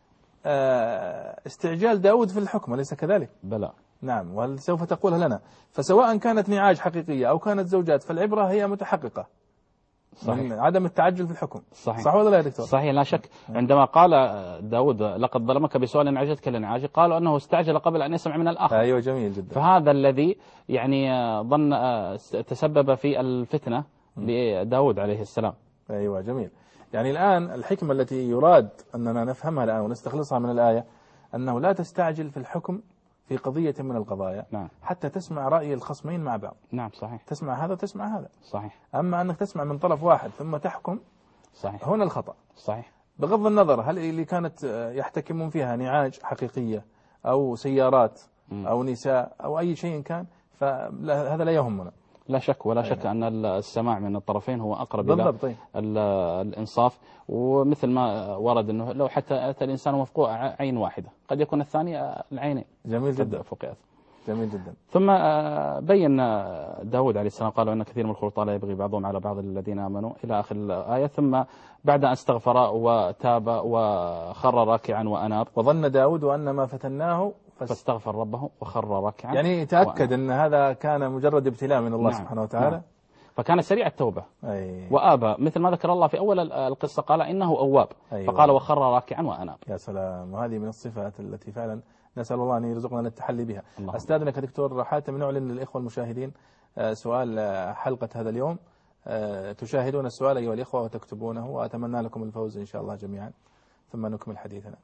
استعجال داود في الحكم، أليس كذلك؟ بلى. نعم. وهل سوف تقولها لنا؟ فسواء كانت نعاج حقيقية أو كانت زوجات فالعبرة هي متحققة. صحيح. من عدم التعجل في الحكم. صح ولا لا يا دكتور؟ صحيح لا شك. عندما قال داود لقد ظلمك بسؤال نعجتك لنعاجه، قالوا أنه استعجل قبل أن يسمع من الآخر. أيوة جميل جدا. فهذا الذي يعني تسبب في الفتنة لداود عليه السلام. أيوة جميل. يعني الآن الحكمة التي يراد أننا نفهمها الآن ونستخلصها من الآية أنه لا تستعجل في الحكم في قضية من القضايا. نعم. حتى تسمع رأي الخصمين مع بعض. نعم صحيح. تسمع هذا وتسمع هذا. صحيح. أما أنك تسمع من طرف واحد ثم تحكم. صحيح. هنا الخطأ. صحيح. بغض النظر هل اللي كانت يحتكمون فيها نعاج حقيقية أو سيارات أو نساء أو أي شيء كان، فهذا لا يهمنا. لا شك ولا شك أن السماع من الطرفين هو أقرب إلى الإنصاف. ومثل ما ورد أنه لو حتى أتى الإنسان مفقوع عين واحدة قد يكون الثاني العينين. جميل جدا. فقئت. جميل جدا. ثم بين داود عليه السلام قالوا أن كثير من الخلطاء لا يبغي بعضهم على بعض الذين آمنوا إلى آخر الآية. ثم بعد أن استغفر وتاب وخر راكعا وأناب، وظن داود أن ما فتناه فاستغفر ربه وخر راكعا، يعني تأكد أن هذا كان مجرد ابتلاء من الله. نعم. سبحانه وتعالى. نعم. فكان سريع التوبة. وآبى، مثل ما ذكر الله في أول القصة قال إنه أواب. فقال وخر راكعا وأناب. يا سلام. وهذه من الصفات التي فعلا نسأل الله أن يرزقنا التحلي بها. أستاذنك دكتور حاتم نعلن للإخوة المشاهدين سؤال حلقة هذا اليوم. تشاهدون السؤال أيها الإخوة وتكتبونه، وأتمنى لكم الفوز إن شاء الله جميعا، ثم نكمل حديثنا.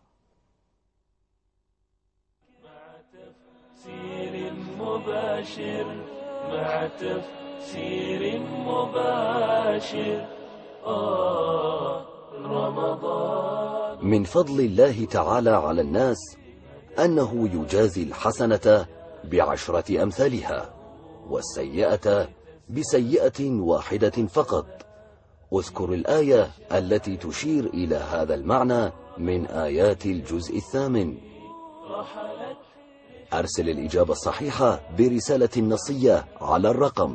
مع تفسير مباشر مع تفسير مباشر. رمضان. من فضل الله تعالى على الناس أنه يجازي الحسنة ب10 أمثالها والسيئة بسيئة واحدة فقط. اذكر الآية التي تشير إلى هذا المعنى من آيات الجزء 8. أرسل الإجابة الصحيحة برسالة نصية على الرقم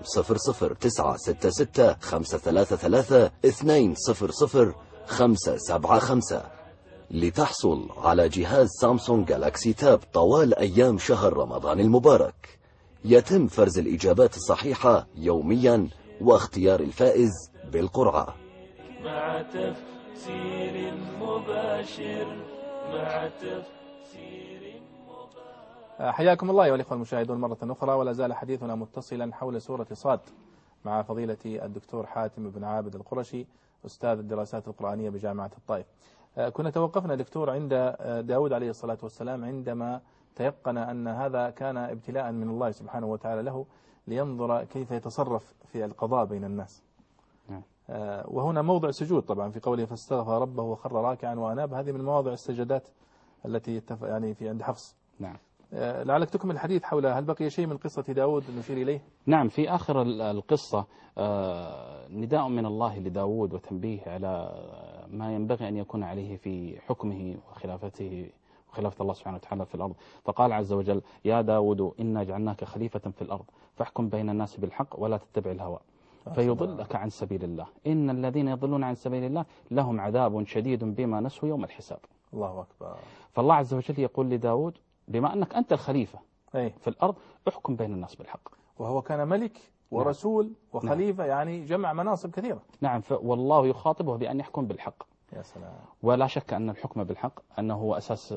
00966-533-200-575 لتحصل على جهاز سامسونج جالاكسي تاب طوال أيام شهر رمضان المبارك. يتم فرز الإجابات الصحيحة يوميا واختيار الفائز بالقرعة. مع تفسير مباشر. مع تفسير مباشر. حياكم الله أيها الإخوة المشاهدون مرة أخرى، ولا زال حديثنا متصلا حول سورة صاد مع فضيلة الدكتور حاتم بن عابد القرشي أستاذ الدراسات القرآنية بجامعة الطائف. كنا توقفنا دكتور عند داود عليه الصلاة والسلام عندما تيقن أن هذا كان ابتلاء من الله سبحانه وتعالى له لينظر كيف يتصرف في القضاء بين الناس. وهنا موضع سجود طبعا في قوله فاستغفر ربه وخر راكعا وأناب، هذه من مواضع السجدات التي يعني في عند حفص. نعم. لعلك تكمل الحديث حول هل بقي شيء من قصة داود نشير إليه؟ نعم، في آخر القصة نداء من الله لداود وتنبيه على ما ينبغي أن يكون عليه في حكمه وخلافته وخلافة الله سبحانه وتعالى في الأرض. فقال عز وجل يا داود إنا جعلناك خليفة في الأرض فاحكم بين الناس بالحق ولا تتبع الهوى فيضلك عن سبيل الله إن الذين يضلون عن سبيل الله لهم عذاب شديد بما نسوا يوم الحساب. الله أكبر. فالله عز وجل يقول لداود بما أنك أنت الخليفة في الأرض احكم بين الناس بالحق. وهو كان ملك ورسول وخليفة، يعني جمع مناصب كثيرة. نعم. والله يخاطبه بأن يحكم بالحق. يا سلام. ولا شك أن الحكم بالحق أنه هو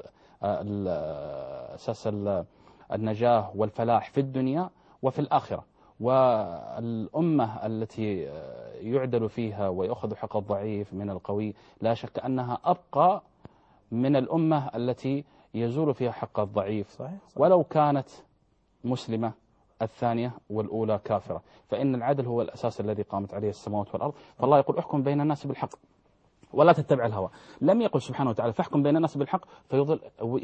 أساس النجاة والفلاح في الدنيا وفي الآخرة. والأمة التي يعدل فيها ويأخذ حق الضعيف من القوي لا شك أنها أبقى من الأمة التي يزول فيها حق الضعيف. صحيح. ولو كانت مسلمة الثانية والأولى كافرة، فإن العدل هو الأساس الذي قامت عليه السماوات والأرض. فالله يقول احكم بين الناس بالحق ولا تتبع الهوى. لم يقل سبحانه وتعالى فاحكم بين الناس بالحق فيضل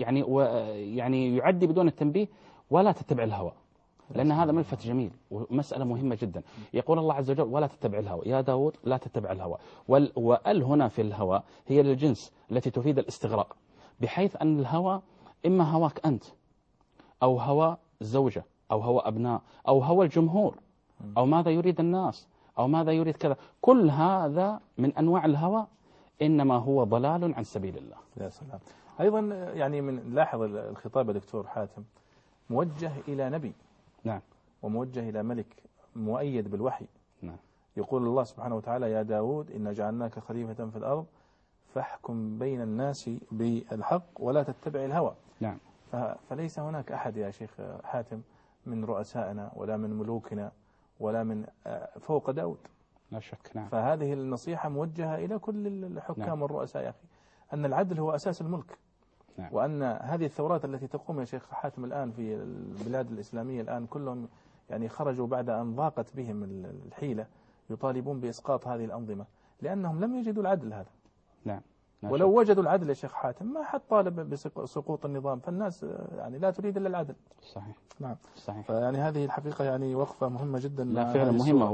يعني يعدي بدون التنبيه ولا تتبع الهوى، لأن هذا ملفت جميل ومسألة مهمة جدا. يقول الله عز وجل ولا تتبع الهوى يا داود لا تتبع الهوى. وال هنا في الهوى هي للجنس التي تفيد الاستغراق، بحيث أن الهوى إما هواك أنت أو هوى الزوجة أو هوى أبناء أو هوى الجمهور أو ماذا يريد الناس أو ماذا يريد كذا. كل هذا من أنواع الهوى إنما هو ضلال عن سبيل الله. يا سلام. أيضا يعني من لاحظ الخطاب دكتور حاتم موجه إلى نبي. نعم. وموجه إلى ملك مؤيد بالوحي. نعم. يقول الله سبحانه وتعالى يا داود إنا جعلناك خليفة في الأرض فاحكم بين الناس بالحق ولا تتبع الهوى. نعم. فليس هناك أحد يا شيخ حاتم من رؤسائنا ولا من ملوكنا ولا من فوق داود. لا شك. نعم. فهذه النصيحة موجهة إلى كل الحكام. نعم. والرؤساء يا أخي، أن العدل هو أساس الملك. نعم. وأن هذه الثورات التي تقوم يا شيخ حاتم الآن في البلاد الإسلامية الآن كلهم يعني خرجوا بعد أن ضاقت بهم الحيلة يطالبون بإسقاط هذه الأنظمة لأنهم لم يجدوا العدل هذا. نعم. ولو وجدوا العدل يا شيخ حاتم ما حد طالب بسقوط النظام، فالناس يعني لا تريد إلا العدل. صحيح. نعم. صحيح. فيعني هذه الحقيقة يعني وقفة مهمة جدا. لا فعلا مهمة.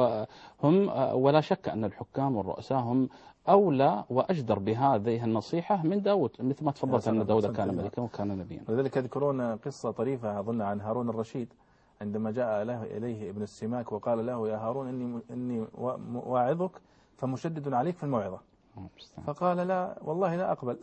وهم ولا شك أن الحكام والرؤساء هم أولى وأجدر بهذه النصيحة من داود، مثل ما تفضلت أن داود كان ملكا وكان نبيا. ولذلك يذكرون قصة طريفة أظن عن هارون الرشيد عندما جاء إليه ابن السماك وقال له يا هارون إني واعظك فمشدد عليك في الموعظة. فقال لا والله لا أقبل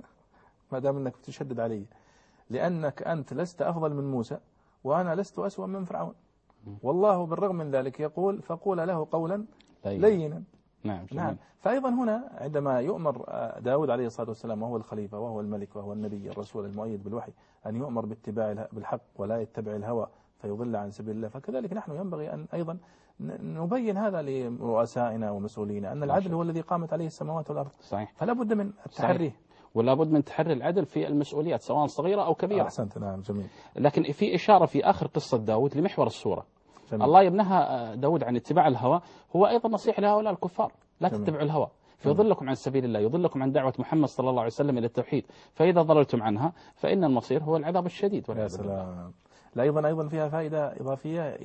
ما دام أنك تشدد علي، لأنك أنت لست أفضل من موسى وأنا لست أسوأ من فرعون، والله بالرغم من ذلك يقول فقول له قولا لينا. نعم. فأيضا هنا عندما يؤمر داود عليه الصلاة والسلام وهو الخليفة وهو الملك وهو النبي الرسول المؤيد بالوحي أن يؤمر باتباع بالحق ولا يتبع الهوى فيضل عن سبيل الله، فكذلك نحن ينبغي أن أيضا نبين هذا لرؤسائنا ومسؤولينا أن العدل هو الذي قامت عليه السماوات والأرض. صحيح. فلا بد من التحري. ولا بد من تحري العدل في المسؤوليات سواء صغيرة أو كبيرة. أحسنت. نعم جميل. لكن في إشارة في آخر قصة داود لمحور السورة. جميل. الله يمنهى داود عن اتباع الهوى، هو أيضا نصيحة لهؤلاء الكفار، لا جميل. تتبعوا الهوى فيضلكم عن سبيل الله، يضلكم عن دعوة محمد صلى الله عليه وسلم إلى التوحيد، فإذا ضللتم عنها فإن المصير هو العذاب الشديد. يا سلام. لا أيضا فيها فائدة إضافية،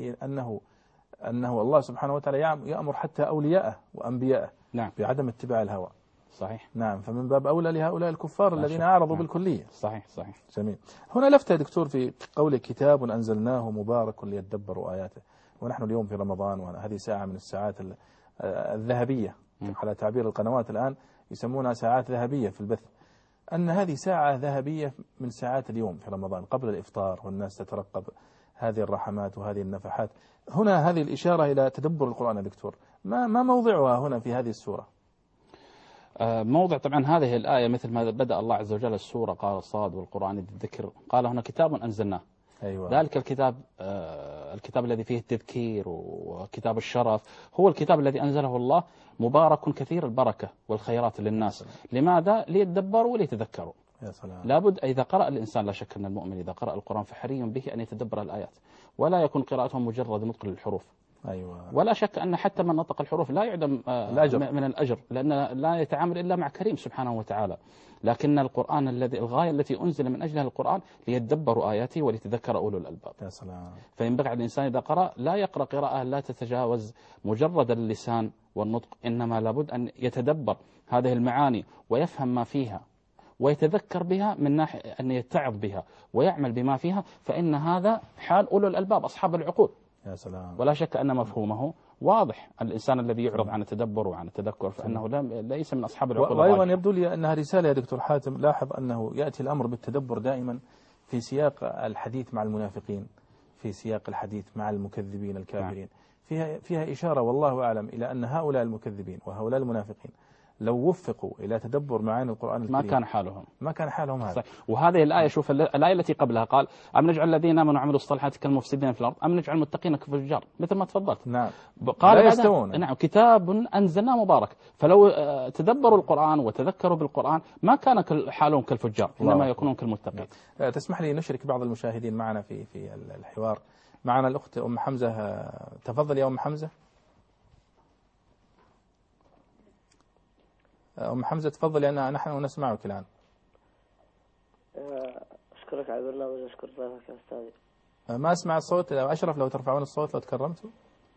أنه الله سبحانه وتعالى يأمر حتى أولياءه وأنبياءه نعم بعدم اتباع الهوى. صحيح. نعم، فمن باب أولى لهؤلاء الكفار الذين شك. أعرضوا نعم. بالكلية. صحيح. جميل. هنا لفت يا دكتور في قول كتاب أنزلناه مبارك ليدبروا آياته، ونحن اليوم في رمضان، وهذه ساعة من الساعات الذهبية على تعبير القنوات الآن يسمونها ساعات ذهبية في البث، أن هذه ساعة ذهبية من ساعات اليوم في رمضان قبل الإفطار، والناس تترقب هذه الرحمات وهذه النفحات. هنا هذه الإشارة إلى تدبر القرآن يا دكتور، ما موضعها هنا في هذه السورة؟ موضع طبعا هذه الآية مثل ما بدأ الله عز وجل السورة قال صاد والقرآن الذكر، قال هنا كتاب أنزلناه. أيوة. ذلك الكتاب الذي فيه التذكير وكتاب الشرف هو الكتاب الذي أنزله الله، مبارك كثير البركة والخيرات للناس. لماذا؟ ليتدبروا وليتذكروا. يا سلام. لابد إذا قرأ الإنسان، لا شك أن المؤمن إذا قرأ القرآن فحري به أن يتدبر الآيات، ولا يكون قراءته مجرد نطق للحروف. أيوة. ولا شك أن حتى من نطق الحروف لا يعدم من الأجر، لأن لا يتعامل إلا مع كريم سبحانه وتعالى. لكن القرآن الغاية التي أنزل من أجلها القرآن ليتدبروا آياته وليتذكر أولو الألباب. يا سلام. فينبغي على الإنسان إذا قرأ لا يقرأ قراءة لا تتجاوز مجرد اللسان والنطق، إنما لابد أن يتدبر هذه المعاني ويفهم ما فيها ويتذكر بها، من ناحية أن يتعظ بها ويعمل بما فيها، فإن هذا حال أولو الألباب أصحاب العقول. يا سلام. ولا شك أن مفهومه واضح. الإنسان الذي يعرض عن التدبر وعن التذكر فإنه ليس من أصحاب العقول. وأيضا يبدو لي أنها رسالة يا دكتور حاتم. لاحظ أنه يأتي الأمر بالتدبر دائما في سياق الحديث مع المنافقين، في سياق الحديث مع المكذبين الكافرين. فيها إشارة والله أعلم إلى أن هؤلاء المكذبين وهؤلاء المنافقين لو وفقوا إلى تدبر معاني القرآن الكريم ما كان حالهم هذا. وهذه الآية، شوف الآية التي قبلها قال أم نجعل الذين آمنوا وعملوا الصالحات كالمفسدين في الأرض أم نجعل المتقين كالفجار، مثل ما تفضلت. نعم. قال لا يستوون. نعم، كتاب أنزلناه مبارك. فلو تدبروا القرآن وتذكروا بالقرآن ما كان حالهم كالفجار، إنما يكونون كالمتقين. تسمح لي نشرك بعض المشاهدين معنا في الحوار. معنا الأخت أم حمزة، تفضل يا أم حمزة. أم حمزة تفضل، لأن نحن نسمعك الآن. أشكرك على البرنامج وأشكر ضيفك يا أستاذي. ما أسمع الصوت، أشرف لو ترفعون الصوت لو تكرمتوا.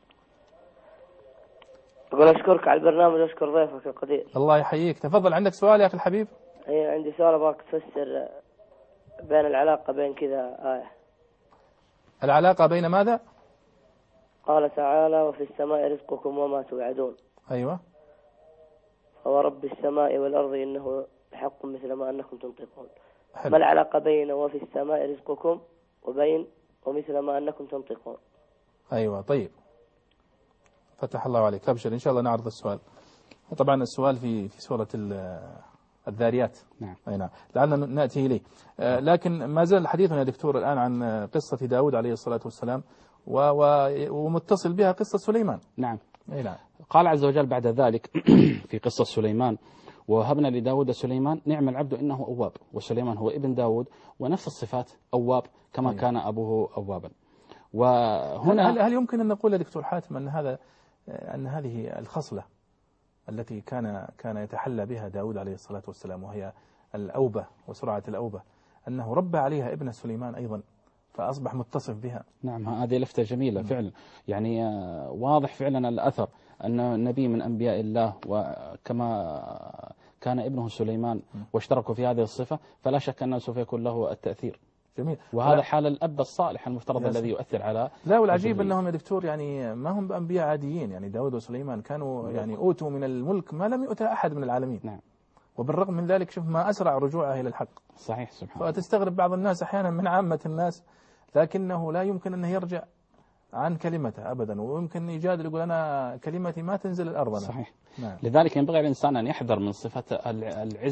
أقول أشكرك على البرنامج وأشكر ضيفك يا قدير. الله يحييك. تفضل، عندك سؤال يا أخي الحبيب؟ عندي سؤال أبغاك تفسر بين العلاقة بين كذا آية. العلاقة بين ماذا؟ قال تعالى وفي السماء رزقكم وما توعدون. أيوة. فورب السماء والأرض إنه حق مثل ما أنكم تنطقون. حلو. ما العلاقة بين وفي السماء رزقكم وبين ومثل ما أنكم تنطقون؟ أيوة. طيب، فتح الله عليك. أبشر إن شاء الله نعرض السؤال. طبعا السؤال في سورة الذاريات. نعم. أي نعم، لعلنا نأتي إليه. لكن ما زال حديثنا يا دكتور الآن عن قصة داود عليه الصلاة والسلام ومتصل بها قصة سليمان. نعم. أي نعم. قال عز وجل بعد ذلك في قصة سليمان ووهبنا لداود سليمان نعم العبد إنه أواب. وسليمان هو ابن داود ونفس الصفات أواب كما كان أبوه أوابا. وهنا هل يمكن أن نقول يا دكتور حاتم أن هذه الخصلة التي كان يتحلى بها داود عليه الصلاة والسلام، وهي الأوبة وسرعة الأوبة، أنه ربى عليها ابن سليمان أيضا فأصبح متصف بها؟ نعم، هذه لفتة جميلة فعلا. يعني واضح فعلا الأثر أن النبي من أنبياء الله، وكما كان ابنه سليمان واشتركوا في هذه الصفة فلا شك أنه سوف يكون له التأثير. جميل. وهذا حال الأب الصالح المفترض الذي يؤثر على. لا، والعجيب أنهم يا دكتور يعني ما هم بأنبياء عاديين. يعني داود وسليمان كانوا يعني أوتوا من الملك ما لم يؤتى أحد من العالمين. نعم. وبالرغم من ذلك شوف ما أسرع رجوعه إلى الحق. صحيح. سبحان الله. فتستغرب بعض الناس أحيانا من عامة الناس، لكنه لا يمكن أنه يرجع عن كلمته أبدا، ويمكن يجادل يقول أنا كلمتي ما تنزل الأرض. صحيح. نعم. لذلك ينبغي الإنسان أن يحذر من صفة العزة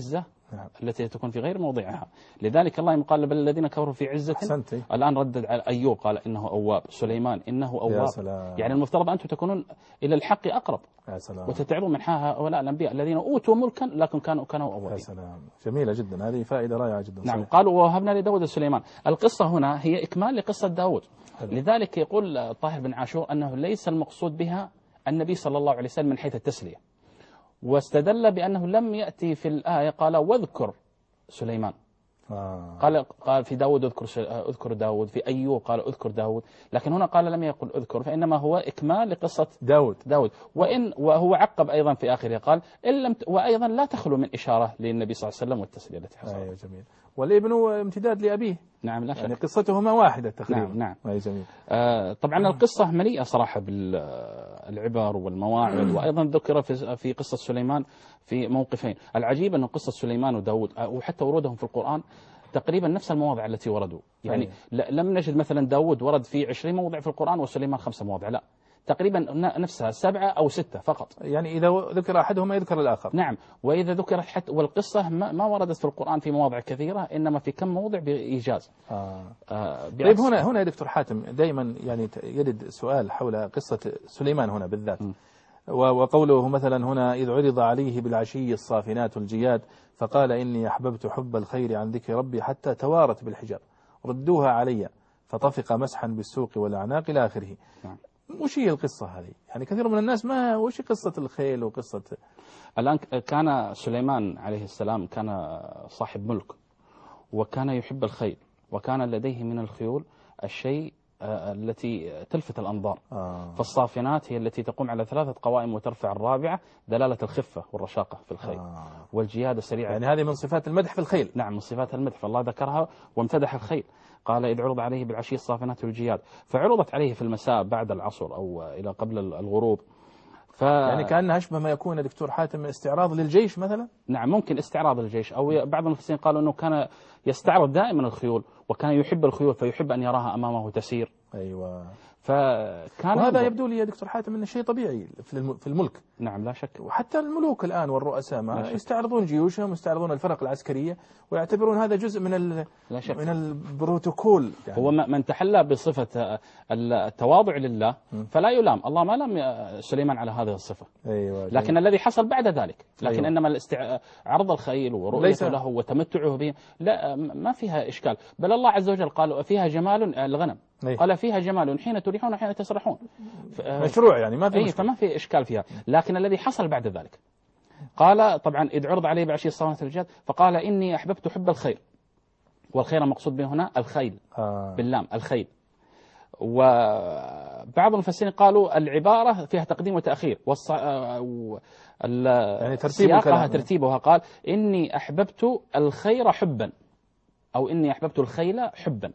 التي تكون في غير موضعها. لذلك الله قال بل الذين كفروا في عزة. أحسنتي. الآن ردد على أيوب قال إنه أواب، سليمان إنه أواب. يعني المفترض أنتم تكونون إلى الحق أقرب وتتعظوا من هؤلاء الأنبياء الذين أوتوا ملكا لكن كانوا أوابين. يا سلام، جميلة جدا، هذه فائدة رائعة جدا. نعم. قالوا ووهبنا لداود سليمان. القصة هنا هي إكمال لقصة داود. لذلك يقول طاهر بن عاشور أنه ليس المقصود بها النبي صلى الله عليه وسلم من حيث التسلية، واستدل بأنه لم يأتي في الآية قال واذكر سليمان. قال في داود اذكر داود، في أيوب قال اذكر داود، لكن هنا قال لم يقل اذكر، فإنما هو إكمال لقصة داود. وهو عقب أيضا في آخره قال وأيضا لا تخلو من إشارة للنبي صلى الله عليه وسلم والتسلية التي حصلت. أيوة جميل. والابن امتداد لأبيه. نعم لا شك. يعني قصتهما واحدة تقريبا. نعم. أي جميل. طبعا القصة مليئة صراحة بالعبر والمواعظ، وأيضا ذكر في قصة سليمان في موقفين. العجيب أن قصة سليمان وداود وحتى ورودهم في القرآن تقريبا نفس المواضع التي وردوا. يعني لم نجد مثلا داود ورد في 20 موضع في القرآن وسليمان 5 مواضع، لا تقريبا نفسها 7 أو 6 فقط. يعني إذا ذكر أحدهما يذكر الآخر. نعم. وإذا ذكرت حتى والقصة ما وردت في القرآن في مواضع كثيرة، إنما في كم موضع بإيجاز. طيب هنا يا دكتور حاتم دائما يعني يرد سؤال حول قصة سليمان هنا بالذات. وقوله مثلا هنا إذ عرض عليه بالعشي الصافنات الجياد فقال إني أحببت حب الخير عن ذكر ربي حتى توارت بالحجاب ردوها علي فطفق مسحا بالسوق والأعناق إلى آخره. وش هي القصة هذه؟ يعني كثير من الناس وش قصة الخيل وقصة. الآن كان سليمان عليه السلام كان صاحب ملك وكان يحب الخيل، وكان لديه من الخيول الشيء التي تلفت الأنظار. فالصافنات هي التي تقوم على 3 قوائم وترفع الرابعة دلالة الخفة والرشاقة في الخيل. والجيادة سريعة. يعني هذه من صفات المدح في الخيل. نعم من صفات المدح، فالله ذكرها وامتدح الخيل. قال إذ عرض عليه بالعشي الصافنات الجياد، فعرضت عليه في المساء بعد العصر أو إلى قبل الغروب. يعني كأنها أشبه ما يكون دكتور حاتم استعراض للجيش مثلا. نعم ممكن استعراض للجيش، أو بعض المفسرين قالوا أنه كان يستعرض دائما الخيول وكان يحب الخيول فيحب أن يراها أمامه تسير. أيوة. وهذا يبدو لي يا دكتور حاتم أنه شيء طبيعي في الملك. نعم لا شك. وحتى الملوك الآن والرؤساء ما يستعرضون جيوشهم ويستعرضون الفرق العسكرية ويعتبرون هذا جزء من البروتوكول. يعني هو من تحلى بصفة التواضع لله فلا يلام. الله ما لام سليمان على هذه الصفة. أيوة. لكن الذي حصل بعد ذلك، لكن إنما عرض الخيل ورؤيته له وتمتعه به لا ما فيها إشكال. بل الله عز وجل قال فيها جمال الغنم. قال فيها جمال حين تريحون وحين تسرحون. مشروع يعني ما في فما في إشكال فيها. لكن الذي حصل بعد ذلك قال طبعا إذ عرض عليه بعشي الصافنات الجياد فقال إني أحببت حب الخير، والخير المقصود به هنا الخيل باللام الخيل. وبعض المفسرين قالوا العبارة فيها تقديم وتأخير يعني ترتيبها قال إني أحببت الخير حبا أو إني أحببت الخيل حبا.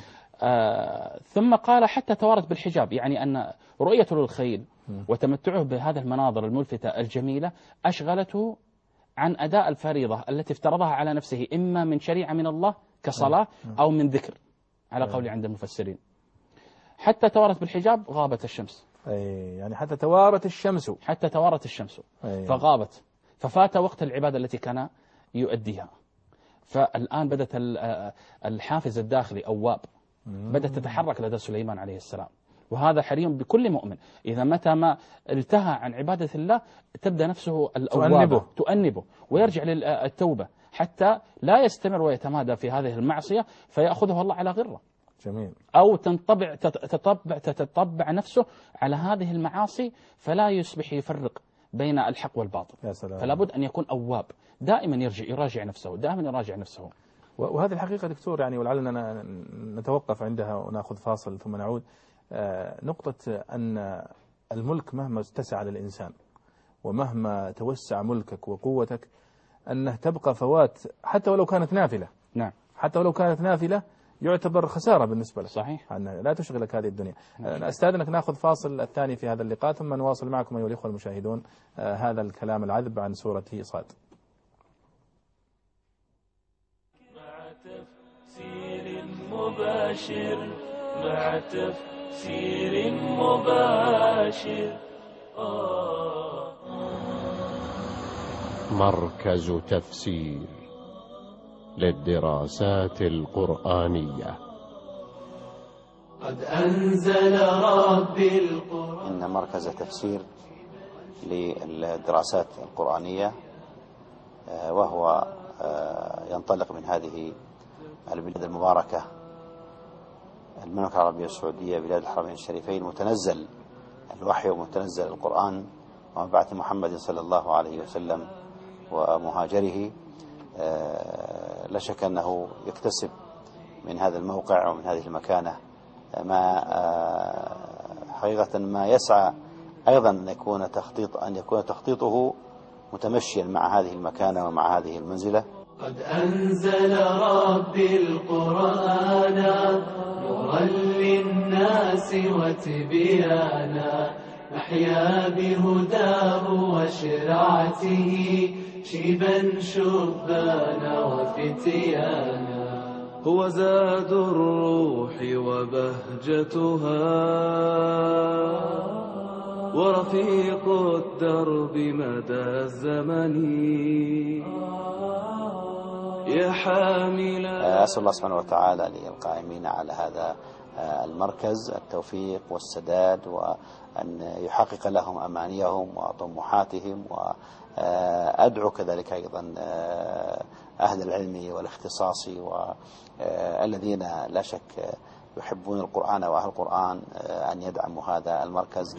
ثم قال حتى توارت بالحجاب، يعني أن رؤيته للخيل وتمتعه بهذه المناظر الملفتة الجميلة أشغلته عن أداء الفريضة التي افترضها على نفسه إما من شريعة من الله كصلاة أو من ذكر على قول عند المفسرين. حتى توارت بالحجاب غابت الشمس. يعني حتى توارت الشمس فغابت، ففات وقت العبادة التي كان يؤديها. فالآن بدت الحافز الداخلي أواب بدأت تتحرك لدى سليمان عليه السلام. وهذا حري بكل مؤمن، إذا متى ما التهى عن عبادة الله تبدأ نفسه الأوابة تؤنبه ويرجع للتوبة حتى لا يستمر ويتمادى في هذه المعصية فيأخذه الله على غرة. جميل. أو تتطبع نفسه على هذه المعاصي فلا يصبح يفرق بين الحق والباطل. يا سلام. فلا بد أن يكون أواب دائما يراجع نفسه. وهذه الحقيقة دكتور يعني ولعلنا نتوقف عندها ونأخذ فاصل ثم نعود. نقطة أن الملك مهما اتسع للإنسان ومهما توسع ملكك وقوتك أنه تبقى فوات حتى ولو كانت نافلة. نعم. حتى ولو كانت نافلة يعتبر خسارة بالنسبة لك. صحيح. لا تشغلك هذه الدنيا. أستاذنك نأخذ فاصل الثاني في هذا اللقاء ثم نواصل معكم أيها الإخوة المشاهدون هذا الكلام العذب عن سورة صاد. مع تفسير مباشر مركز تفسير للدراسات القرآنية. قد أنزل ربي القرآن. إن مركز تفسير للدراسات القرآنية، وهو ينطلق من هذه البلاد المباركة المملكة العربية السعودية، بلاد الحرمين الشريفين، متنزل الوحي ومتنزل القرآن ومبعث محمد صلى الله عليه وسلم ومهاجره. لا شك أنه يكتسب من هذا الموقع ومن هذه المكانة ما حقيقة ما يسعى أيضا أن يكون تخطيطه متمشيا مع هذه المكانة ومع هذه المنزلة. قد أنزل ربي القرآن نورا للناس وتبيانا، نحيا بهداه وشرعته شيبا شبانا وفتيانا. هو زاد الروح وبهجتها ورفيق الدرب مدى الزمن يا حامل. أسأل الله سبحانه وتعالى للقائمين على هذا المركز التوفيق والسداد، وأن يحقق لهم أمانيهم وطموحاتهم، وأدعو كذلك أيضا أهل العلم والاختصاص والذين لا شك يحبون القرآن وأهل القرآن أن يدعموا هذا المركز.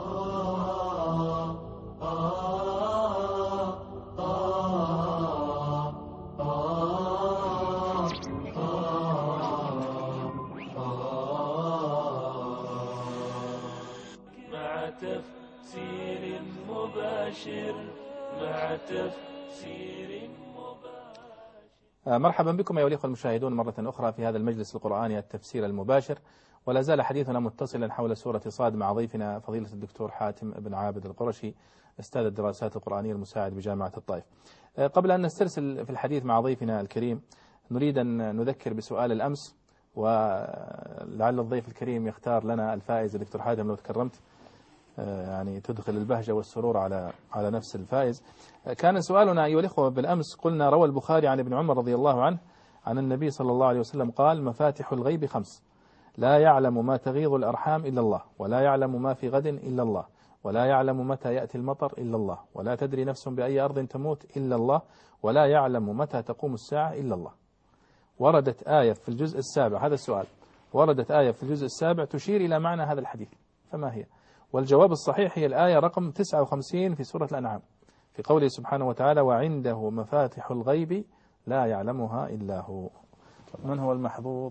مع تفسير مباشر، مع تفسير مرحبا بكم أيها الأخوة المشاهدون مرة أخرى في هذا المجلس القرآني التفسير المباشر، ولا زال حديثنا متصلا حول سورة صاد مع ضيفنا فضيلة الدكتور حاتم بن عابد القرشي، أستاذ الدراسات القرآنية المساعد بجامعة الطائف. قبل أن نسترسل في الحديث مع ضيفنا الكريم، نريد أن نذكر بسؤال الأمس، ولعل الضيف الكريم يختار لنا الفائز. دكتور حاتم لو تكرمت يعني تدخل البهجة والسرور على نفس الفائز. كان سؤالنا أيها الأخوة بالأمس، قلنا روى البخاري عن ابن عمر رضي الله عنه عن النبي صلى الله عليه وسلم قال: مفاتح الغيب 5، لا يعلم ما تغيض الأرحام إلا الله، ولا يعلم ما في غد إلا الله، ولا يعلم متى يأتي المطر إلا الله، ولا تدري نفس بأي أرض تموت إلا الله، ولا يعلم متى تقوم الساعة إلا الله. وردت آية في الجزء السابع، هذا السؤال، وردت آية في الجزء السابع تشير إلى معنى هذا الحديث، فما هي؟ والجواب الصحيح هي الآية رقم 59 في سورة الأنعام، في قوله سبحانه وتعالى: وعنده مفاتح الغيب لا يعلمها إلا هو. من هو المحظوظ؟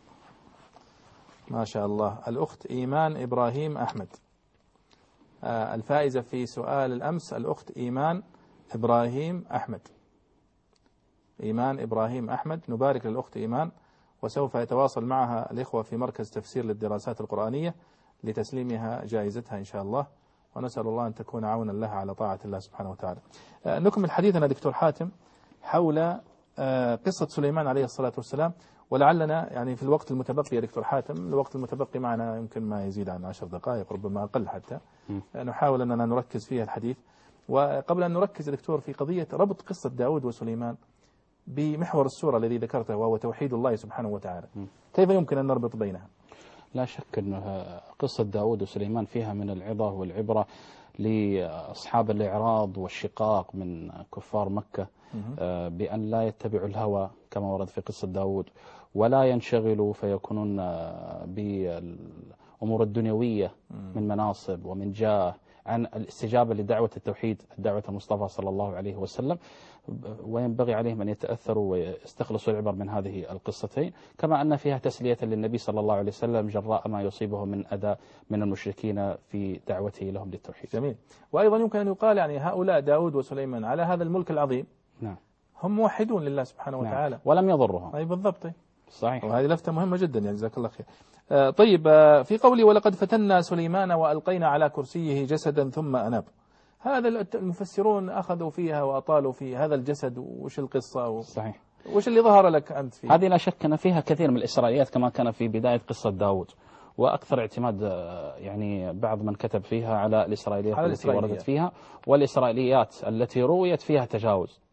ما شاء الله، الأخت إيمان إبراهيم أحمد. الفائزة في سؤال الأمس الأخت إيمان إبراهيم أحمد. إيمان إبراهيم أحمد، نبارك للأخت إيمان، وسوف يتواصل معها الإخوة في مركز تفسير للدراسات القرآنية لتسليمها جائزتها إن شاء الله، ونسأل الله أن تكون عونا لها على طاعة الله سبحانه وتعالى. نكمل حديثنا دكتور حاتم حول قصة سليمان عليه الصلاة والسلام، ولعلنا يعني في الوقت المتبقي يا دكتور حاتم، الوقت المتبقي معنا يمكن ما يزيد عن 10 دقائق ربما أقل حتى، نحاول أننا نركز فيها الحديث. وقبل أن نركز يا دكتور في قضية ربط قصة داود وسليمان بمحور السورة الذي ذكرته وهو توحيد الله سبحانه وتعالى، كيف يمكن أن نربط بينها؟ لا شك أن قصة داود وسليمان فيها من العظة والعبرة لأصحاب الإعراض والشقاق من كفار مكة، بأن لا يتبعوا الهوى كما ورد في قصة داود، ولا ينشغلوا فيكونون بالأمور الدنيوية من مناصب ومن جاه عن الاستجابة لدعوة التوحيد، دعوة المصطفى صلى الله عليه وسلم. وينبغي عليهم أن يتأثروا ويستخلصوا العبر من هذه القصتين، كما أن فيها تسلية للنبي صلى الله عليه وسلم جراء ما يصيبه من أذى من المشركين في دعوته لهم للتوحيد. جميل. وأيضا يمكن أن يقال يعني هؤلاء داود وسليمان على هذا الملك العظيم، نعم، هم موحدون لله سبحانه وتعالى، نعم، ولم يضرهم. أي بالضبط، صحيح، وهذه لفتة مهمة جدا يعني، جزاك الله خير. طيب، في قولي ولقد فتنا سليمان وألقينا على كرسيه جسدا ثم أناب، هذا المفسرون أخذوا فيها وأطالوا في هذا الجسد، وش القصة صحيح، وش اللي ظهر لك أنت فيه؟ هذه لا شك أن فيها كثير من الإسرائيليات كما كان في بداية قصة داود، وأكثر اعتماد يعني بعض من كتب فيها على الإسرائيليات التي وردت فيها، والإسرائيليات التي رويت فيها تجاوز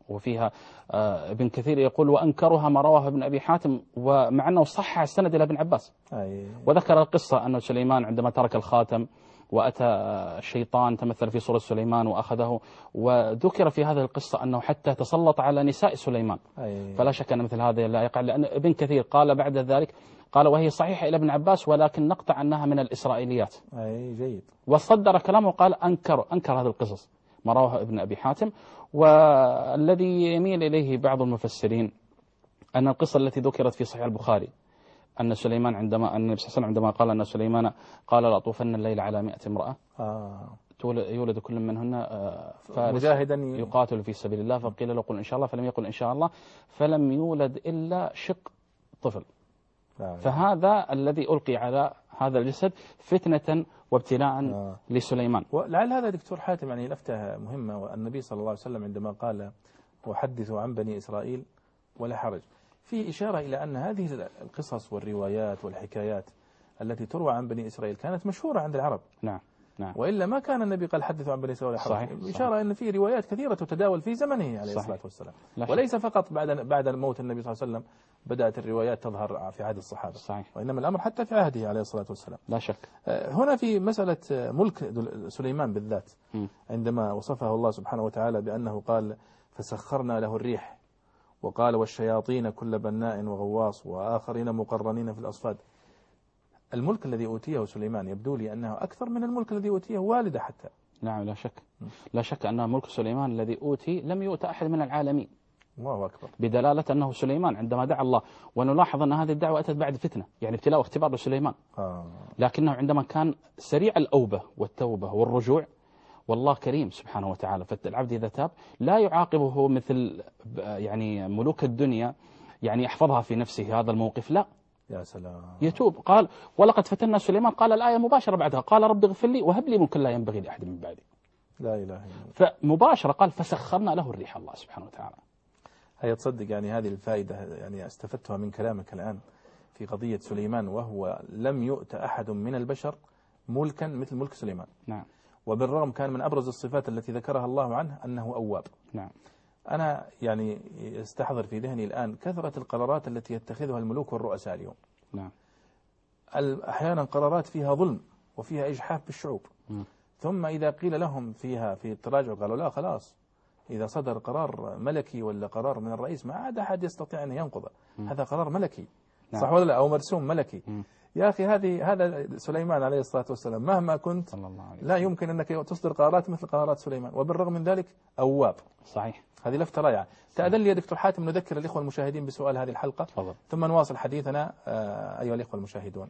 وفيها ابن كثير يقول وأنكرها ما رواه ابن أبي حاتم، ومع أنه صحح السند إلى ابن عباس. وذكر القصة أن سليمان عندما ترك الخاتم وأتى الشيطان تمثل في صورة سليمان وأخذه، وذكر في هذه القصة أنه حتى تسلط على نساء سليمان. فلا شك أن مثل هذا لا يقع، لأن ابن كثير قال بعد ذلك قال وهي صحيحة إلى ابن عباس ولكن نقطع أنها من الإسرائيليات. جيد. وصدر كلامه وقال أنكر هذه القصص ما رواه ابن أبي حاتم. والذي يميل إليه بعض المفسرين أن القصة التي ذكرت في صحيح البخاري أن سليمان عندما النبي صلى الله عليه وسلم عندما قال أن سليمان قال لأطوفن الليل على 100 امرأة يولد كل منهن فارس مجاهدا يقاتل في سبيل الله، فقيل له قل إن شاء الله فلم يقل إن شاء الله، فلم يولد إلا شق طفل. فهذا الذي ألقي على هذا الجسد فتنة وابتلاء لسليمان. ولعل هذا دكتور حاتم يعني لفتة مهمة، والنبي صلى الله عليه وسلم عندما قال وحدثوا عن بني إسرائيل ولا حرج، في إشارة إلى أن هذه القصص والروايات والحكايات التي تروى عن بني إسرائيل كانت مشهورة عند العرب. نعم. وإلا ما كان النبي قال حدثوا عن بني إسرائيل ولا حرج. صحيح. إشارة أن في روايات كثيرة تتداول في زمنه عليه الصلاة والسلام، وليس فقط بعد موت النبي صلى الله عليه وسلم بدأت الروايات تظهر في عهد الصحابة. صحيح. وإنما الأمر حتى في عهده عليه الصلاة والسلام. لا شك. هنا في مسألة ملك سليمان بالذات، عندما وصفه الله سبحانه وتعالى بأنه قال فسخرنا له الريح، وقال والشياطين كل بناء وغواص وآخرين مقرنين في الأصفاد. الملك الذي أوتيه سليمان يبدو لي أنه أكثر من الملك الذي أوتيه والده حتى. نعم لا شك. لا شك أن ملك سليمان الذي أوتي لم يؤت أحد من العالمين. الله أكبر. بدلالة أنه سليمان عندما دعا الله، ونلاحظ أن هذه الدعوة أتت بعد فتنة، يعني ابتلاء واختبار لسليمان. لكنه عندما كان سريع الأوبة والتوبة والرجوع، والله كريم سبحانه وتعالى، فالعبد إذا تاب لا يعاقبه مثل يعني ملوك الدنيا يعني يحفظها في نفسه هذا الموقف، لا، يا سلام، يتوب. قال ولقد فتنا سليمان، قال الآية مباشرة بعدها قال رب اغفر لي وهب لي ملكا لا ينبغي لأحد من بعدي. لا إله إلا الله. فمباشرة قال فسخرنا له الريح، الله سبحانه وتعالى. هي تصدق يعني هذه الفائدة يعني استفدتها من كلامك الآن في قضية سليمان، وهو لم يؤت أحد من البشر ملكا مثل ملك سليمان. نعم. وبالرغم كان من أبرز الصفات التي ذكرها الله عنه أنه أواب. نعم. أنا يعني يستحضر في ذهني الآن كثرة القرارات التي يتخذها الملوك والرؤساء اليوم. نعم. أحيانا قرارات فيها ظلم وفيها إجحاف بالشعوب. ثم إذا قيل لهم فيها في التراجع قالوا لا خلاص، إذا صدر قرار ملكي ولا قرار من الرئيس ما عاد أحد يستطيع أن ينقضه، هذا قرار ملكي. نعم. صح ولا لا؟ أو مرسوم ملكي. يا أخي هذا سليمان عليه الصلاة والسلام مهما كنت لا يمكن أنك تصدر قرارات مثل قرارات سليمان، وبالرغم من ذلك أواب. صحيح. هذه لفتة رائعة. تأذن لي يا دكتور حاتم نذكر الإخوة المشاهدين بسؤال هذه الحلقة. فضل. ثم نواصل حديثنا أيها الإخوة المشاهدون.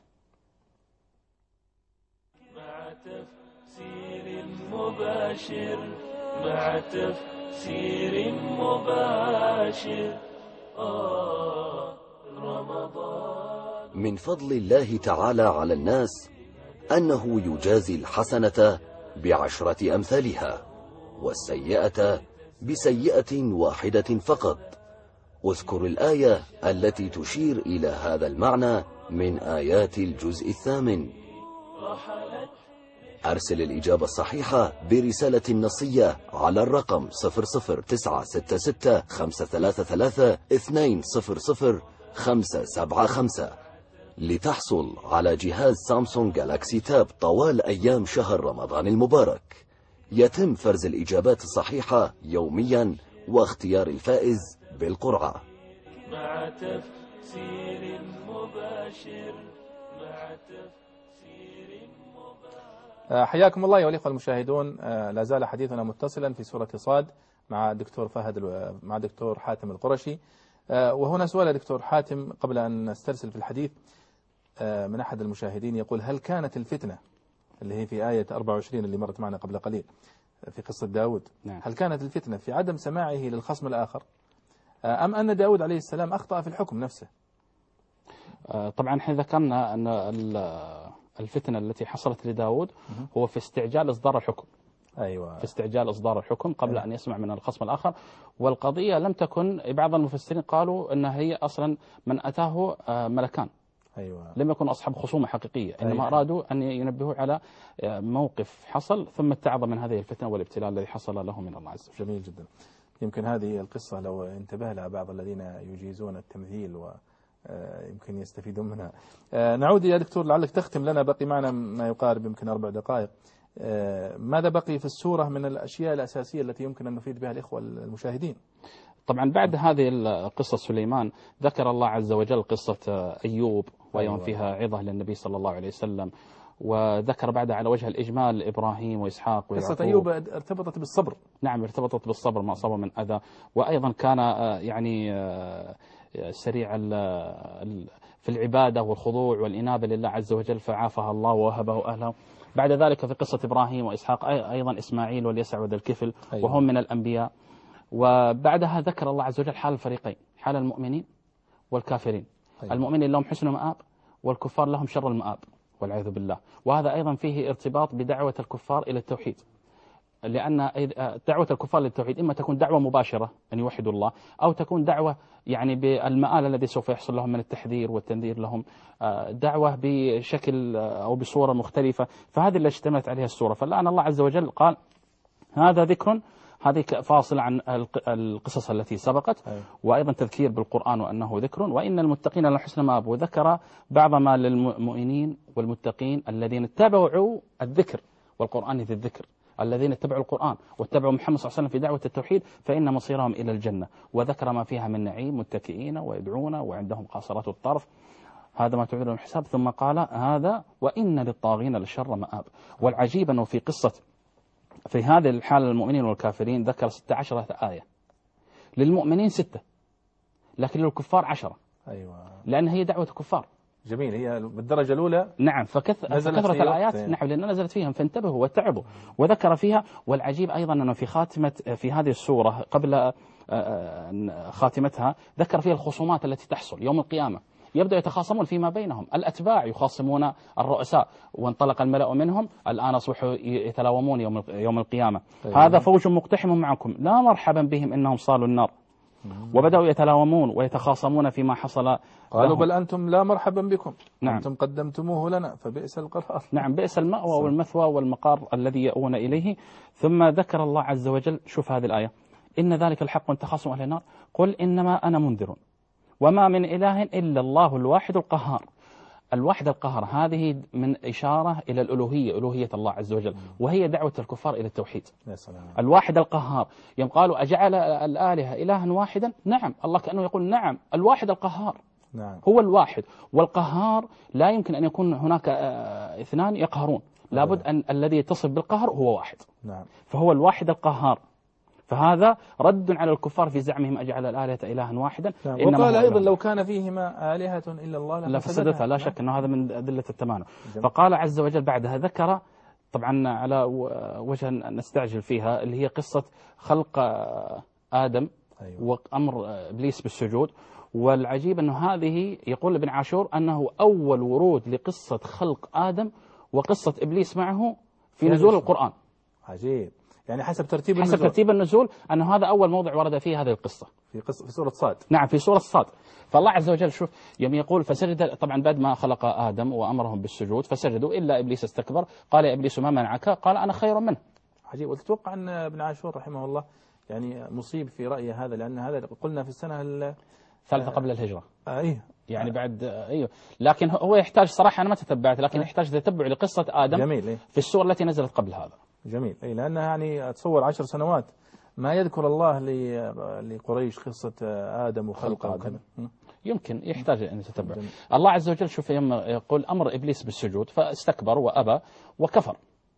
مع تفسير مباشر، مع تفسير مباشر. رمضان. من فضل الله تعالى على الناس أنه يجازي الحسنة ب10 أمثالها، والسيئة ب1 واحدة فقط. اذكر الآية التي تشير إلى هذا المعنى من آيات الجزء 8. أرسل الإجابة الصحيحة برسالة نصية على الرقم 009665332000575 لتحصل على جهاز سامسونج جالاكسي تاب طوال أيام شهر رمضان المبارك. يتم فرز الإجابات الصحيحة يوميا واختيار الفائز بالقرعة. مع تفسير مباشر، مع تفسير مباشر. حياكم الله أيها الإخوة المشاهدون. لا زال حديثنا متصلا في سورة صاد مع مع دكتور حاتم القرشي. وهنا سؤال يا دكتور حاتم قبل أن نسترسل في الحديث من أحد المشاهدين يقول: هل كانت الفتنة اللي هي في آية 24 اللي مرت معنا قبل قليل في قصة داود، نعم. هل كانت الفتنة في عدم سماعه للخصم الآخر أم أن داود عليه السلام أخطأ في الحكم نفسه؟ طبعا احنا ذكرنا أن الفتنة التي حصلت لداود هو في استعجال إصدار الحكم. أيوة. في استعجال إصدار الحكم قبل أن يسمع من الخصم الآخر. والقضية لم تكن، بعض المفسرين قالوا أنها هي أصلا من أتاه ملكان. أيوة. لم يكن أصحاب خصومة حقيقية، إنما أرادوا أن ينبهوا على موقف حصل ثم اتعظ من هذه الفتنة والابتلاء الذي حصل له من الله عز وجل. جميل جدا. يمكن هذه القصة لو انتبه لها بعض الذين يجيزون التمثيل ويمكن يستفيدون منها. نعود يا دكتور، لعلك تختم لنا، بقي معنا ما يقارب يمكن 4 دقائق. ماذا بقي في السورة من الأشياء الأساسية التي يمكن أن نفيد بها الإخوة المشاهدين؟ طبعا بعد هذه القصة سليمان ذكر الله عز وجل قصة أيوب، وأيضا فيها عظة للنبي صلى الله عليه وسلم، وذكر بعدها على وجه الإجمال إبراهيم وإسحاق ويعقوب. قصة أيوب ارتبطت بالصبر. نعم، ارتبطت بالصبر ما أصابه من أذى، وأيضا كان يعني سريع في العبادة والخضوع والإنابة لله عز وجل، فعافها الله ووهبه أهله. بعد ذلك في قصة إبراهيم وإسحاق أيضا إسماعيل واليسع وذا الكفل، وهم من الأنبياء. وبعدها ذكر الله عز وجل حال الفريقين، حال المؤمنين والكافرين. المؤمنين لهم حسن مآب، والكفار لهم شر المآب والعياذ بالله. وهذا أيضا فيه ارتباط بدعوة الكفار إلى التوحيد، لأن دعوة الكفار للتوحيد إما تكون دعوة مباشرة أن يوحدوا الله، أو تكون دعوة يعني بالمآل الذي سوف يحصل لهم من التحذير والتنذير لهم، دعوة بشكل أو بصورة مختلفة. فهذه اللي اشتملت عليها السورة. فالآن الله عز وجل قال هذا ذكر، هذه فاصل عن القصص التي سبقت، وأيضا تذكير بالقرآن وأنه ذكر، وإن المتقين لهم حسن مآب. وذكر بعض ما للمؤمنين والمتقين الذين اتبعوا الذكر، والقرآن ذي الذكر، الذين اتبعوا القرآن واتبعوا محمد صلى الله عليه وسلم في دعوة التوحيد فإن مصيرهم إلى الجنة. وذكر ما فيها من نعيم، متكئين ويدعون وعندهم قاصرات الطرف، هذا ما تعيرهم الحساب. ثم قال هذا وإن للطاغين لشر مآب. والعجيب أنه في هذه الحالة المؤمنين والكافرين ذكر 16 آية، للمؤمنين 6، لكن للكفار 10. لأن هي دعوة الكفار. جميل، هي بالدرجة الأولى. نعم، فكثرة الآيات. نعم، لأن نزلت فيهم فانتبهوا واتعبوا. وذكر فيها. والعجيب أيضا أنه في هذه السورة قبل خاتمتها ذكر فيها الخصومات التي تحصل يوم القيامة. يبدأ يتخاصمون فيما بينهم، الأتباع يخاصمون الرؤساء، وانطلق الملأ منهم الآن أصبحوا يتلاومون يوم القيامة. هذا فوج مقتحم معكم لا مرحبا بهم إنهم صالوا النار. وبدأوا يتلاومون ويتخاصمون فيما حصل. قالوا بل أنتم لا مرحبا بكم. نعم. أنتم قدمتموه لنا فبئس القرار. نعم، بئس المأوى والمثوى والمقار الذي يأوون إليه. ثم ذكر الله عز وجل، شوف هذه الآية، إن ذلك الحق تخاصم أهل النار قل إنما أنا منذر وما من إله إلا الله الواحد القهار. الواحد القهار هذه من إشارة إلى الألوهية، ألوهية الله عز وجل، وهي دعوة الكفار إلى التوحيد. الواحد القهار. يوم قالوا أجعل الآلهة إلها واحدا، نعم، الله كأنه يقول نعم، الواحد القهار. نعم. هو الواحد والقهار. لا يمكن أن يكون هناك اثنان يقهرون، لابد أن الذي يتصف بالقهر هو واحد. نعم. فهو الواحد القهار. فهذا رد على الكفار في زعمهم أجعل الآلهة إلها واحدا. نعم. وقال أيضا لو كان فيهما آلهة إلا الله لفسدتها. لا شك أنه هذا من أدلة التمانع. فقال عز وجل بعدها ذكر طبعا على وجه نستعجل فيها، اللي هي قصة خلق آدم وأمر إبليس بالسجود. والعجيب أنه هذه يقول ابن عاشور أنه أول ورود لقصة خلق آدم وقصة إبليس معه في نزول القرآن. عجيب، يعني حسب ترتيب النزول أنه هذا أول موضع ورد فيه هذه القصة في سورة صاد. نعم، في سورة صاد. فالله عز وجل شوف يوم يقول فسجد، طبعا بعد ما خلق آدم وأمرهم بالسجود فسجدوا إلا إبليس استكبر قال يا إبليس ما منعك قال أنا خير منه. عجيب. وتتوقع أن ابن عاشور رحمه الله يعني مصيب في رأي هذا، لأن هذا قلنا في السنة الثالثة قبل الهجرة. أيه يعني بعد أيوه، لكن هو يحتاج صراحة، أنا ما تتبعت، لكن يحتاج تتبع لقصة آدم. جميل. في السور التي نزلت قبل هذا. جميل. لأنها يعني أتصور 10 سنوات ما يذكر الله لقريش قصة آدم وخلقه وكذا. يمكن يحتاج أن يتتبع. الله عز وجل شوف يوم يقول أمر إبليس بالسجود فاستكبر وأبى وكفر.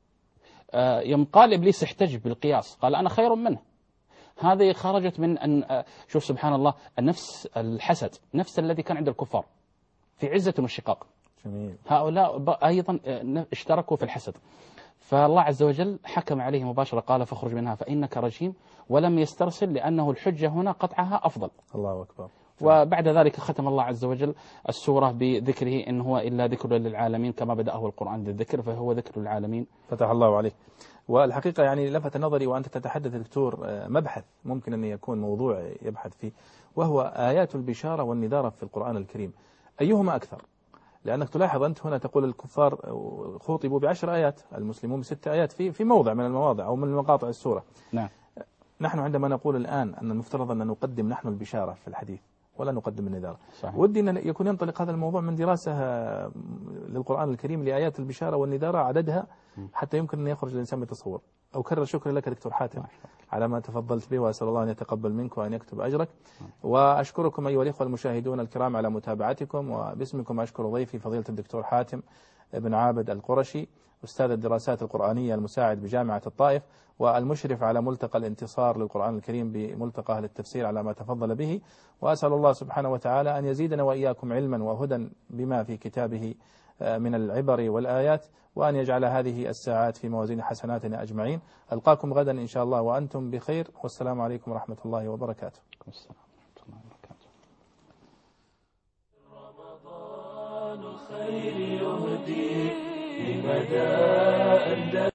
يوم قال إبليس احتج بالقياس قال أنا خير منه. هذه خرجت من أن شوف سبحان الله، النفس الحسد، نفس الذي كان عند الكفار في عزة والشقاق. جميل. هؤلاء أيضا اشتركوا في الحسد. فالله عز وجل حكم عليه مباشرة قال فاخرج منها فإنك رجيم، ولم يسترسل لأنه الحجة هنا قطعها أفضل. الله أكبر. وبعد ذلك ختم الله عز وجل السورة بذكره إن هو إلا ذكر للعالمين، كما بدأه القرآن بالذكر فهو ذكر للعالمين. فتح الله عليك. والحقيقة يعني لفت نظري وأنت تتحدث دكتور مبحث ممكن أن يكون موضوع يبحث فيه، وهو آيات البشارة والنذارة في القرآن الكريم، أيهما أكثر؟ لأنك تلاحظ أنت هنا تقول الكفار خوطبوا ب10 آيات، المسلمون ب6 آيات في موضع من المواضع أو من مقاطع السورة. نعم. نحن عندما نقول الآن أن المفترض أن نقدم نحن البشارة في الحديث ولا نقدم النذارة، صحيح. ودي أن يكون ينطلق هذا الموضوع من دراسة للقرآن الكريم لآيات البشارة والنذارة عددها حتى يمكن أن يخرج الإنسان بتصور. أكرر شكرا لك دكتور حاتم على ما تفضلت به، وأسأل الله أن يتقبل منك وأن يكتب أجرك. وأشكركم أيها الإخوة المشاهدون الكرام على متابعتكم، وباسمكم أشكر ضيفي فضيلة الدكتور حاتم بن عابد القرشي، أستاذ الدراسات القرآنية المساعد بجامعة الطائف، والمشرف على ملتقى الانتصار للقرآن الكريم بملتقى أهل التفسير على ما تفضل به. وأسأل الله سبحانه وتعالى أن يزيدنا وإياكم علما وهدى بما في كتابه من العبر والآيات، وأن يجعل هذه الساعات في موازين حسناتنا أجمعين. ألقاكم غدا إن شاء الله وأنتم بخير، والسلام عليكم ورحمة الله وبركاته. رمضان الخير يهدي لمدى